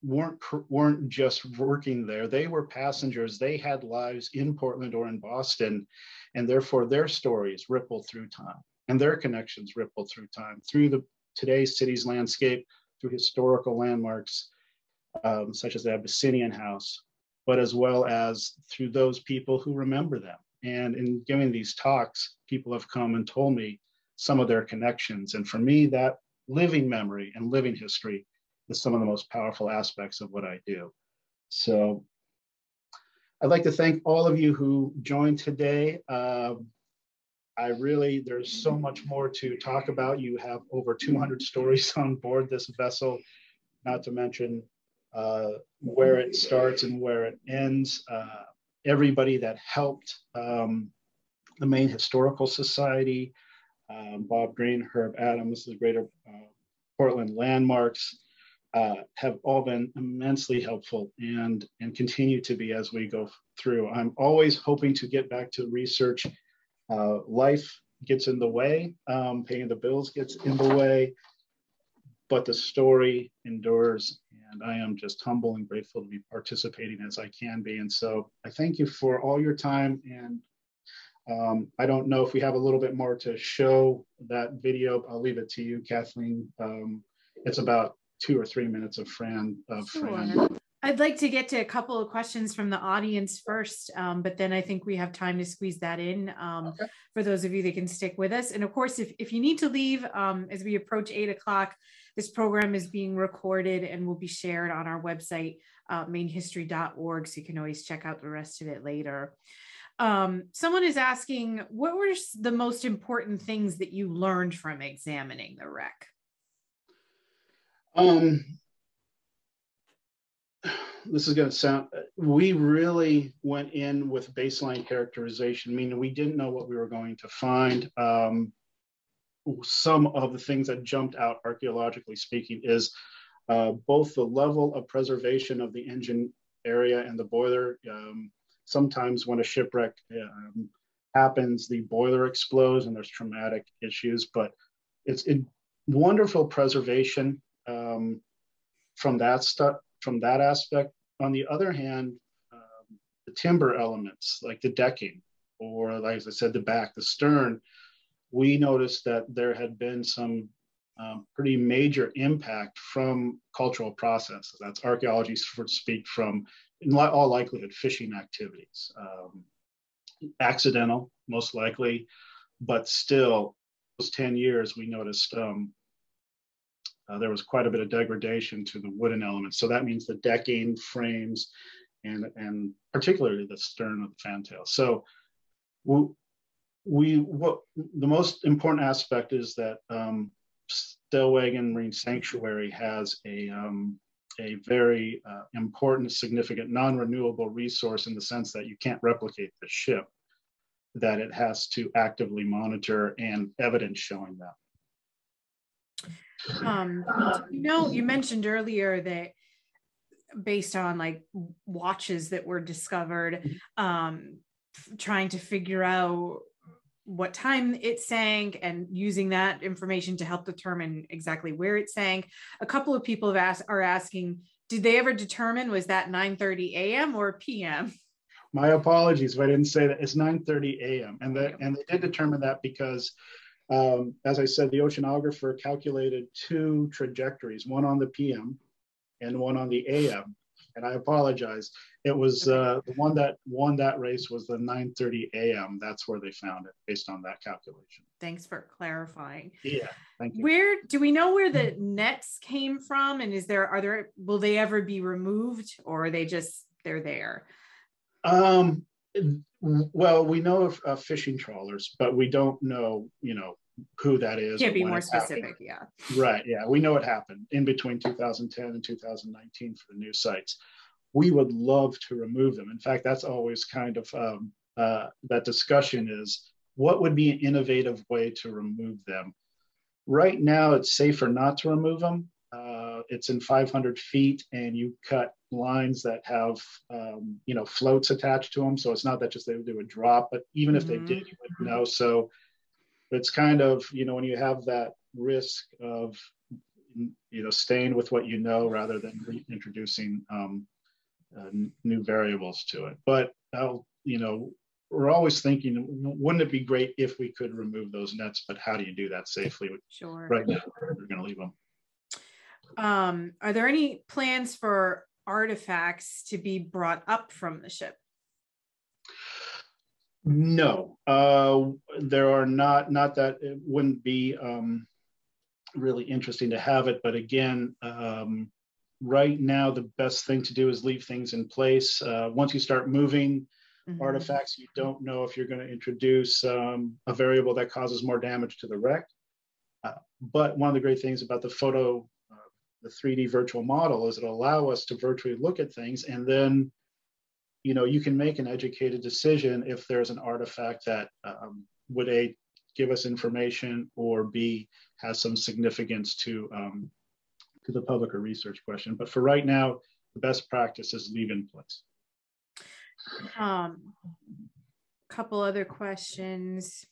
weren't weren't just working there. They were passengers. They had lives in Portland or in Boston, and therefore their stories ripple through time, and their connections ripple through time, through the today's city's landscape, through historical landmarks um, such as the Abyssinian House, but as well as through those people who remember them. And in giving these talks, people have come and told me some of their connections. And for me, that living memory and living history is some of the most powerful aspects of what I do. So I'd like to thank all of you who joined today. Um, I really, there's so much more to talk about. You have over two hundred stories on board this vessel, not to mention uh, where it starts and where it ends. Uh, everybody that helped um, the Maine Historical Society, um, Bob Green, Herb Adams, the Greater uh, Portland Landmarks, uh, have all been immensely helpful and, and continue to be as we go through. I'm always hoping to get back to research. Uh, life gets in the way, um, paying the bills gets in the way, but the story endures. And I am just humble and grateful to be participating as I can be. And so I thank you for all your time. And um, I don't know if we have a little bit more to show that video. I'll leave it to you, Kathleen. Um, it's about two or three minutes of Fran. Of Sure. Fran. I'd like to get to a couple of questions from the audience first, um, but then I think we have time to squeeze that in um, okay. for those of you that can stick with us. And of course, if, if you need to leave um, as we approach eight o'clock, this program is being recorded and will be shared on our website, uh, maine history dot org, so you can always check out the rest of it later. Um, someone is asking, what were the most important things that you learned from examining the wreck? Um. This is going to sound, we really went in with baseline characterization, meaning we didn't know what we were going to find. Um, some of the things that jumped out archaeologically speaking is uh, both the level of preservation of the engine area and the boiler. Um, sometimes when a shipwreck um, happens, the boiler explodes and there's traumatic issues, but it's in wonderful preservation um, from that stuff. From that aspect. On the other hand, um, the timber elements like the decking, or like as I said, the back, the stern, we noticed that there had been some um, pretty major impact from cultural processes. That's archaeology for speak from, in all likelihood, fishing activities. Um, accidental, most likely, but still, those ten years we noticed um, Uh, there was quite a bit of degradation to the wooden elements. So that means the decking, frames, and, and particularly the stern of the fantail. So we, we what the most important aspect is that um, Stellwagen Marine Sanctuary has a, um, a very uh, important, significant, non-renewable resource in the sense that you can't replicate the ship, that it has to actively monitor and evidence showing that. Um, you know, you mentioned earlier that based on like watches that were discovered, um, trying to figure out what time it sank and using that information to help determine exactly where it sank. A couple of people have asked, are asking, did they ever determine, was that nine thirty a m or p m? My apologies if I didn't say that. It's nine thirty a m And, the, and they did determine that because Um, as I said, the oceanographer calculated two trajectories, one on the P M and one on the A M. And I apologize. It was uh, the one that won that race was the nine thirty a m That's where they found it based on that calculation. Thanks for clarifying. Yeah, thank you. Where do we know where the nets came from? And is there, are there, will they ever be removed, or are they just, they're there? Um, well, we know of uh, fishing trawlers, but we don't know, you know, who that is. Can't be more specific, happened. yeah. Right, yeah, we know it happened in between two thousand ten and two thousand nineteen for the new sites. We would love to remove them. In fact, that's always kind of, um, uh, that discussion is, what would be an innovative way to remove them? Right now, it's safer not to remove them. Uh, it's in five hundred feet and you cut lines that have, um, you know, floats attached to them. So it's not that just they, they would drop, but even if mm-hmm. they did, you wouldn't know. So it's kind of, you know, when you have that risk of, you know, staying with what you know rather than reintroducing um, uh, new variables to it. But, uh, you know, we're always thinking, wouldn't it be great if we could remove those nets, but how do you do that safely? Sure. Right now, we're going to leave them. Um, are there any plans for artifacts to be brought up from the ship? No, uh, there are not, not that it wouldn't be um, really interesting to have it. But again, um, right now, the best thing to do is leave things in place. Uh, once you start moving mm-hmm. artifacts, you don't know if you're going to introduce um, a variable that causes more damage to the wreck. Uh, but one of the great things about the photo, uh, the three D virtual model is it'll allow us to virtually look at things, and then you know, you can make an educated decision if there's an artifact that um, would A, give us information, or B, has some significance to, um, to the public or research question. But for right now, the best practice is leave in place. Um, couple other questions.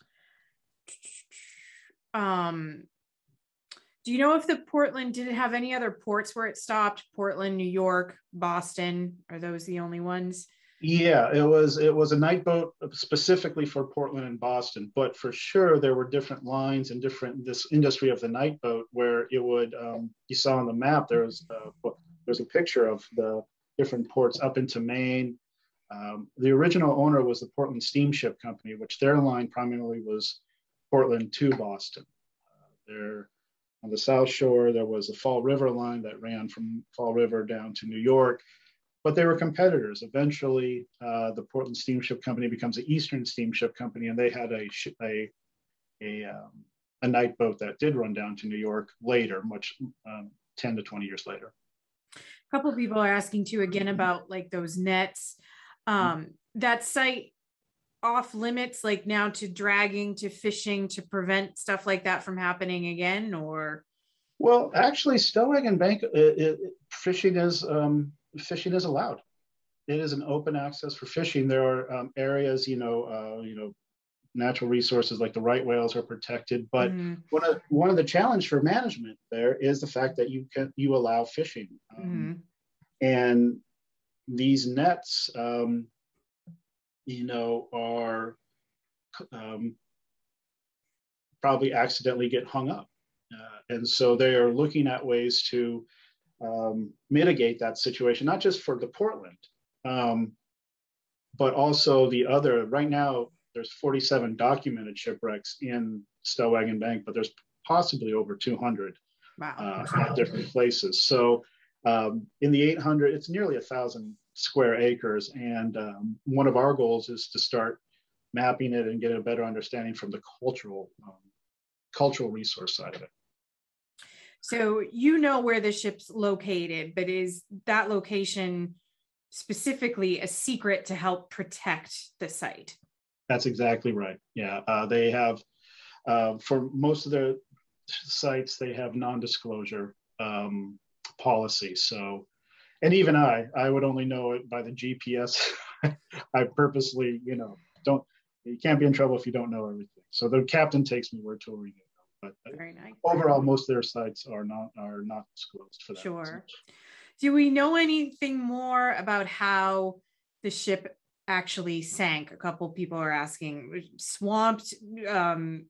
Um, do you know if the Portland, did it have any other ports where it stopped? Portland, New York, Boston, are those the only ones? Yeah, it was it was a night boat specifically for Portland and Boston, but for sure there were different lines and different, this industry of the night boat where it would, um, you saw on the map, there was, uh, there's a picture of the different ports up into Maine. Um, the original owner was the Portland Steamship Company, which their line primarily was Portland to Boston. Uh, their On the South Shore, there was a Fall River line that ran from Fall River down to New York, but they were competitors. Eventually, uh, the Portland Steamship Company becomes the Eastern Steamship Company, and they had a a a, um, a night boat that did run down to New York later, much um, ten to twenty years later. A couple of people are asking too again about like those nets. Um, that site off limits, like now to dragging, to fishing, to prevent stuff like that from happening again, or? Well, actually, Stellwagen Bank, it, it, fishing is um, fishing is allowed. It is an open access for fishing. There are um, areas, you know, uh, you know, natural resources like the right whales are protected. But mm. one of one of the challenge for management there is the fact that you can you allow fishing, um, mm. and these nets. Um, you know, are um, probably accidentally get hung up. Uh, and so they are looking at ways to um, mitigate that situation, not just for the Portland, um, but also the other. Right now, there's forty-seven documented shipwrecks in Stellwagen Bank, but there's possibly over two hundred wow. uh, at different places. So um, in the eight hundred, it's nearly a thousand square acres. And um, one of our goals is to start mapping it and get a better understanding from the cultural, um, cultural resource side of it. So you know where the ship's located, but is that location specifically a secret to help protect the site? That's exactly right. Yeah, uh, they have, uh, for most of their sites, they have non-disclosure um, policy. So, and even I, I would only know it by the G P S. I purposely, you know, don't, you can't be in trouble if you don't know everything. So the captain takes me where to where you go. But Very nice. Overall, most of their sites are not are not disclosed for that. Sure. Reason. Do we know anything more about how the ship actually sank? A couple people are asking. Swamped. Um,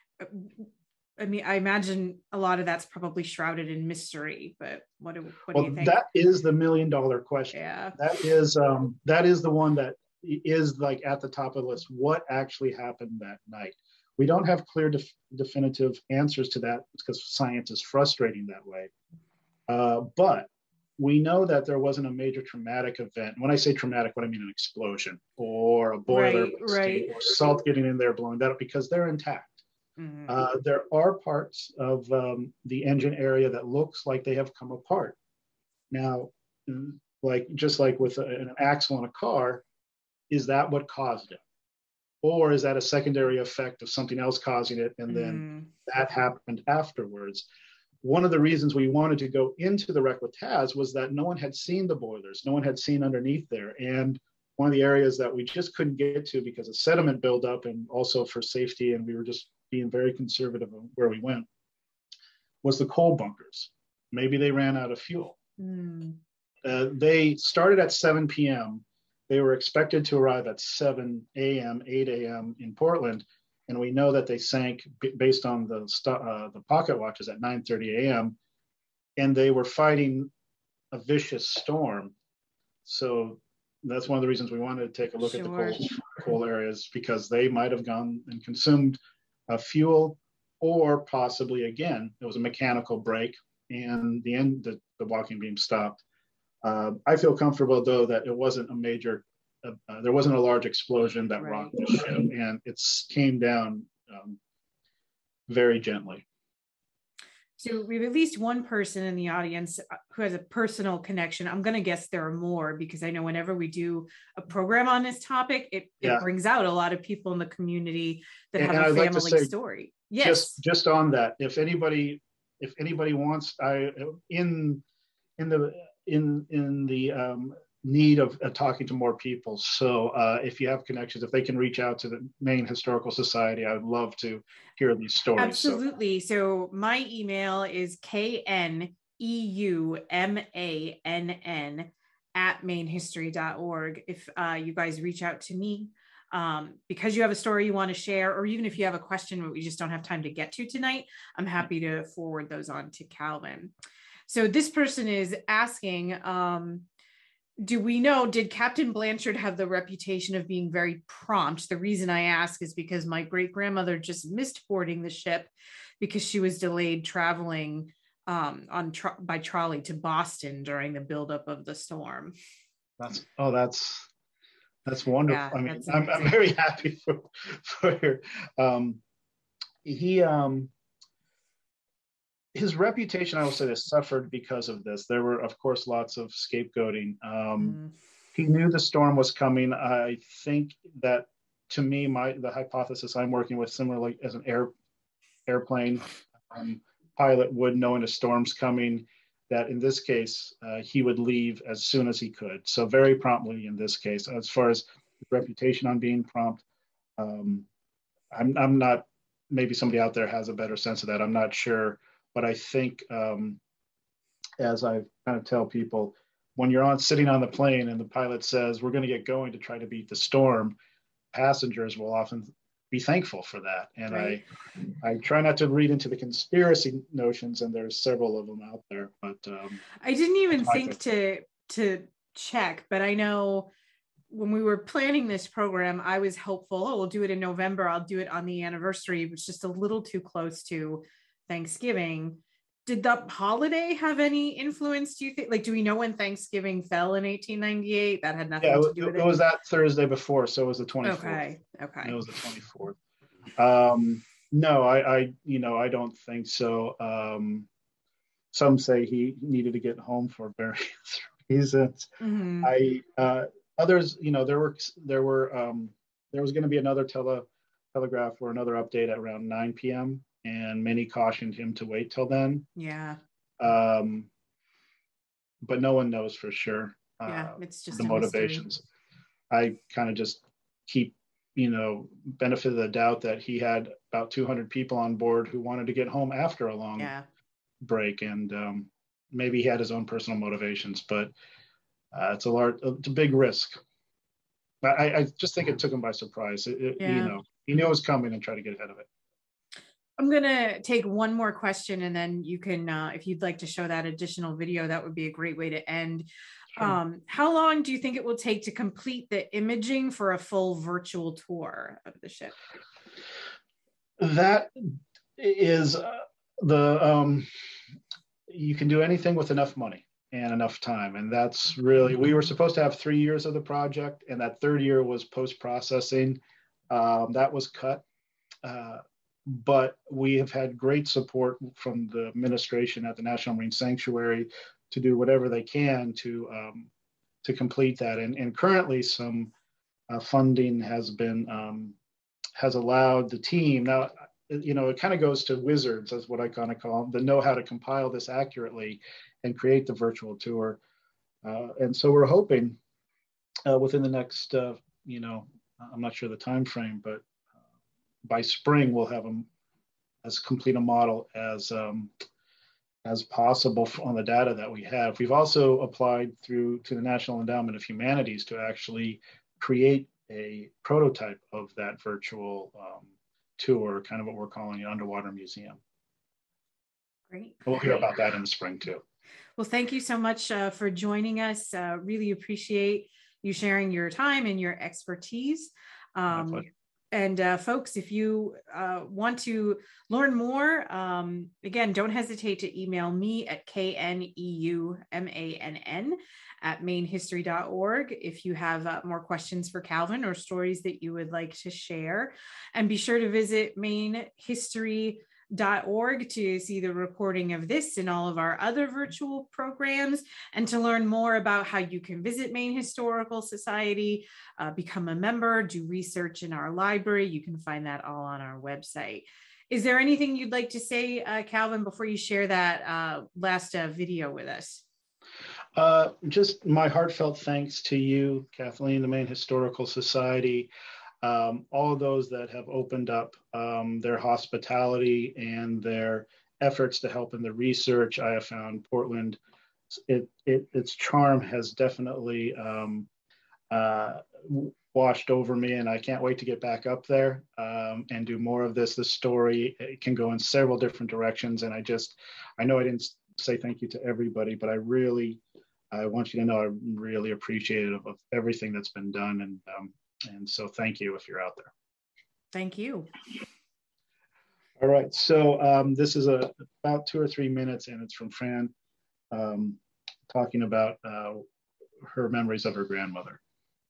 I mean, I imagine a lot of that's probably shrouded in mystery. But what do what well, do you think? That is the million dollar question. Yeah. That is um, that is the one that is like at the top of the list. What actually happened that night? We don't have clear, def- definitive answers to that because science is frustrating that way. Uh, but we know that there wasn't a major traumatic event. When I say traumatic, what I mean an explosion or a boiler right, right. or salt getting in there blowing that up because they're intact. Mm-hmm. Uh, there are parts of um, the engine area that looks like they have come apart. Now, like just like with a, an axle in a car, is that what caused it? Or is that a secondary effect of something else causing it, and then mm. that happened afterwards? One of the reasons we wanted to go into the wreck with Taz was that no one had seen the boilers, no one had seen underneath there. And one of the areas that we just couldn't get to because of sediment buildup and also for safety, and we were just being very conservative of where we went, was the coal bunkers. Maybe they ran out of fuel. Mm. Uh, they started at seven p.m. They were expected to arrive at seven a.m., eight a.m. in Portland. And we know that they sank b- based on the, uh, the pocket watches at nine thirty a.m. And they were fighting a vicious storm. So that's one of the reasons we wanted to take a look sure. at the coal, coal areas, because they might have gone and consumed uh, fuel, or possibly, again, it was a mechanical break and the end, the, the walking beam stopped. Uh, I feel comfortable, though, that it wasn't a major, uh, uh, there wasn't a large explosion that right. rocked the ship, and it came down um, very gently. So we have at least one person in the audience who has a personal connection. I'm going to guess there are more, because I know whenever we do a program on this topic, it, yeah. it brings out a lot of people in the community that and, have and a I'd family like to say, story. Yes. Just, just on that, if anybody, if anybody wants, I in in the in in the um, need of uh, talking to more people. So uh, if you have connections, if they can reach out to the Maine Historical Society, I would love to hear these stories. Absolutely. So, so my email is K N E U M A N N at maine history dot org. If uh, you guys reach out to me, um, because you have a story you want to share, or even if you have a question that we just don't have time to get to tonight, I'm happy to forward those on to Calvin. So this person is asking, um, do we know, did Captain Blanchard have the reputation of being very prompt? The reason I ask is because my great-grandmother just missed boarding the ship because she was delayed traveling um, on tro- by trolley to Boston during the buildup of the storm. That's, oh, that's, that's wonderful. Yeah, I mean, I'm, I'm very happy for, for her. Um, he, um, his reputation, I will say this, suffered because of this. There were, of course, lots of scapegoating. Um, mm. He knew the storm was coming. I think that, to me, my the hypothesis I'm working with, similarly as an air airplane um, pilot would, knowing a storm's coming, that in this case, uh, he would leave as soon as he could. So very promptly in this case. As far as reputation on being prompt, um, I'm, I'm not, maybe somebody out there has a better sense of that. I'm not sure. But I think, um, as I kind of tell people, when you're on sitting on the plane and the pilot says, we're going to get going to try to beat the storm, passengers will often be thankful for that. And right. I, I try not to read into the conspiracy notions, and there's several of them out there. But um, I didn't even think to to check, but I know when we were planning this program, I was hopeful, oh, we'll do it in November. I'll do it on the anniversary. It was just a little too close to Thanksgiving. Did the holiday have any influence, do you think? Like, do we know when Thanksgiving fell in eighteen ninety-eight? That had nothing yeah, to do with it. It was that Thursday before, so it was the twenty-fourth. Okay, okay. It was the twenty-fourth. Um, no, I, I, you know, I don't think so. Um, some say he needed to get home for various reasons. Mm-hmm. I, uh, others, you know, there were, there were, um, there was going to be another tele, telegraph or another update at around nine p.m. and many cautioned him to wait till then. Yeah. Um, but no one knows for sure. Uh, yeah, it's just the motivations. Mystery. I kind of just keep, you know, benefit of the doubt that he had about two hundred people on board who wanted to get home after a long yeah. break, and um, maybe he had his own personal motivations. But uh, it's a large, it's a big risk. I, I just think it took him by surprise. It, it, yeah. You know, he knew it was coming and tried to get ahead of it. I'm going to take one more question, and then you can, uh, if you'd like to show that additional video, that would be a great way to end. Sure. Um, how long do you think it will take to complete the imaging for a full virtual tour of the ship? That is uh, the, um, you can do anything with enough money and enough time. And that's really, we were supposed to have three years of the project, and that third year was post-processing. Um, that was cut. Uh, But we have had great support from the administration at the National Marine Sanctuary to do whatever they can to um, to complete that. And, and currently, some uh, funding has been um, has allowed the team. Now, you know, it kind of goes to wizards, that's what I kind of call them, that know how to compile this accurately and create the virtual tour. Uh, and so we're hoping uh, within the next, uh, you know, I'm not sure the time frame, but by spring, we'll have them as complete a model as um, as possible on the data that we have. We've also applied through to the National Endowment of Humanities to actually create a prototype of that virtual um, tour, kind of what we're calling an underwater museum. Great. We'll hear about that in the spring too. Well, thank you so much uh, for joining us. Uh, really appreciate you sharing your time and your expertise. Um, My pleasure. And uh, folks, if you uh, want to learn more, um, again, don't hesitate to email me at K N E U M A N N at maine history dot org if you have uh, more questions for Calvin or stories that you would like to share. And be sure to visit maine history dot org to see the recording of this and all of our other virtual programs, and to learn more about how you can visit Maine Historical Society, uh, become a member, do research in our library. You can find that all on our website. Is there anything you'd like to say, uh, Calvin, before you share that uh, last uh, video with us? Uh, just my heartfelt thanks to you, Kathleen, the Maine Historical Society, um, all of those that have opened up um, their hospitality and their efforts to help in the research. I have found Portland, it, it, its charm has definitely um, uh, washed over me, and I can't wait to get back up there um, and do more of this. This story, it can go in several different directions, and I just, I know I didn't say thank you to everybody, but I really, I want you to know I'm really appreciative of everything that's been done, and um, and so thank you if you're out there. Thank you. All right, so um, this is a about two or three minutes, and it's from Fran um, talking about uh, her memories of her grandmother.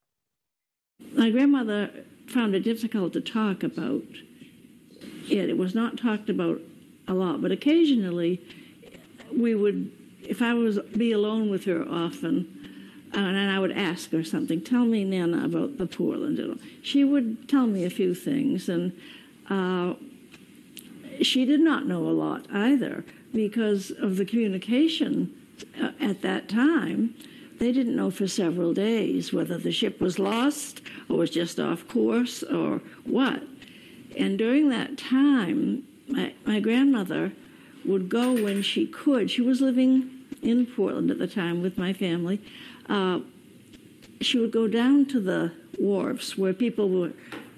My grandmother found it difficult to talk about it. It was not talked about a lot, but occasionally we would, if I was be alone with her often, uh, and I would ask her something, tell me, Nana, about the Portland. She would tell me a few things, and uh, she did not know a lot either because of the communication uh, at that time. They didn't know for several days whether the ship was lost or was just off course or what. And during that time, my, my grandmother would go when she could. She was living in Portland at the time with my family. Uh, she would go down to the wharfs where people were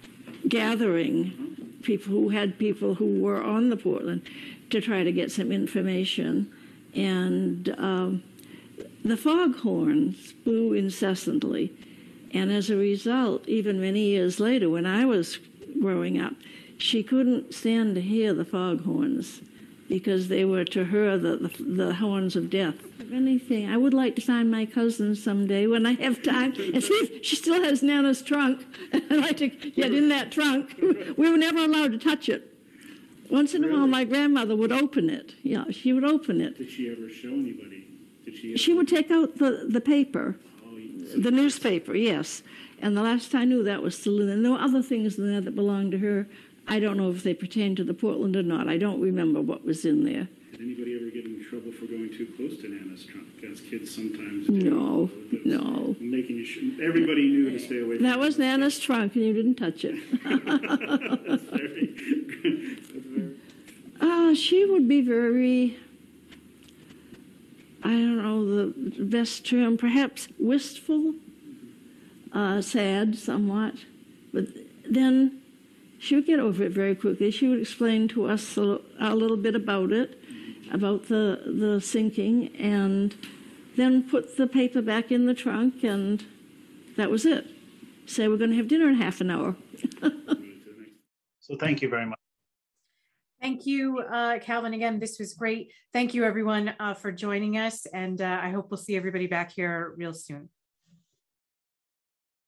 gathering, people who had people who were on the Portland, to try to get some information. And um, the foghorns blew incessantly. And as a result, even many years later, when I was growing up, she couldn't stand to hear the foghorns because they were to her the, the, the horns of death. If anything, I would like to find my cousin someday when I have time and see if she still has Nana's trunk. I'd like to get in that trunk. We were never allowed to touch it. Once in a while, my grandmother would open it. Yeah, she would open it. Did she ever show anybody? Did she, she would take out the, the paper, oh, the newspaper, yes. And the last I knew, that was still in there. And there were other things in there that belonged to her. I don't know if they pertain to the Portland or not. I don't remember what was in there. Did anybody ever get in trouble for going too close to Nana's trunk? As kids sometimes do. No, no. Making you sure, everybody knew to stay away from that. That was Nana's trunk, and you didn't touch it. That's very, that's very... Uh, she would be very, I don't know the best term, perhaps wistful, uh, sad somewhat, but then she would get over it very quickly. She would explain to us a, a little bit about it, about the, the sinking, and then put the paper back in the trunk, and that was it. Say, we're going to have dinner in half an hour. So thank you very much. Thank you, uh, Calvin. Again, this was great. Thank you, everyone, uh, for joining us, and uh, I hope we'll see everybody back here real soon.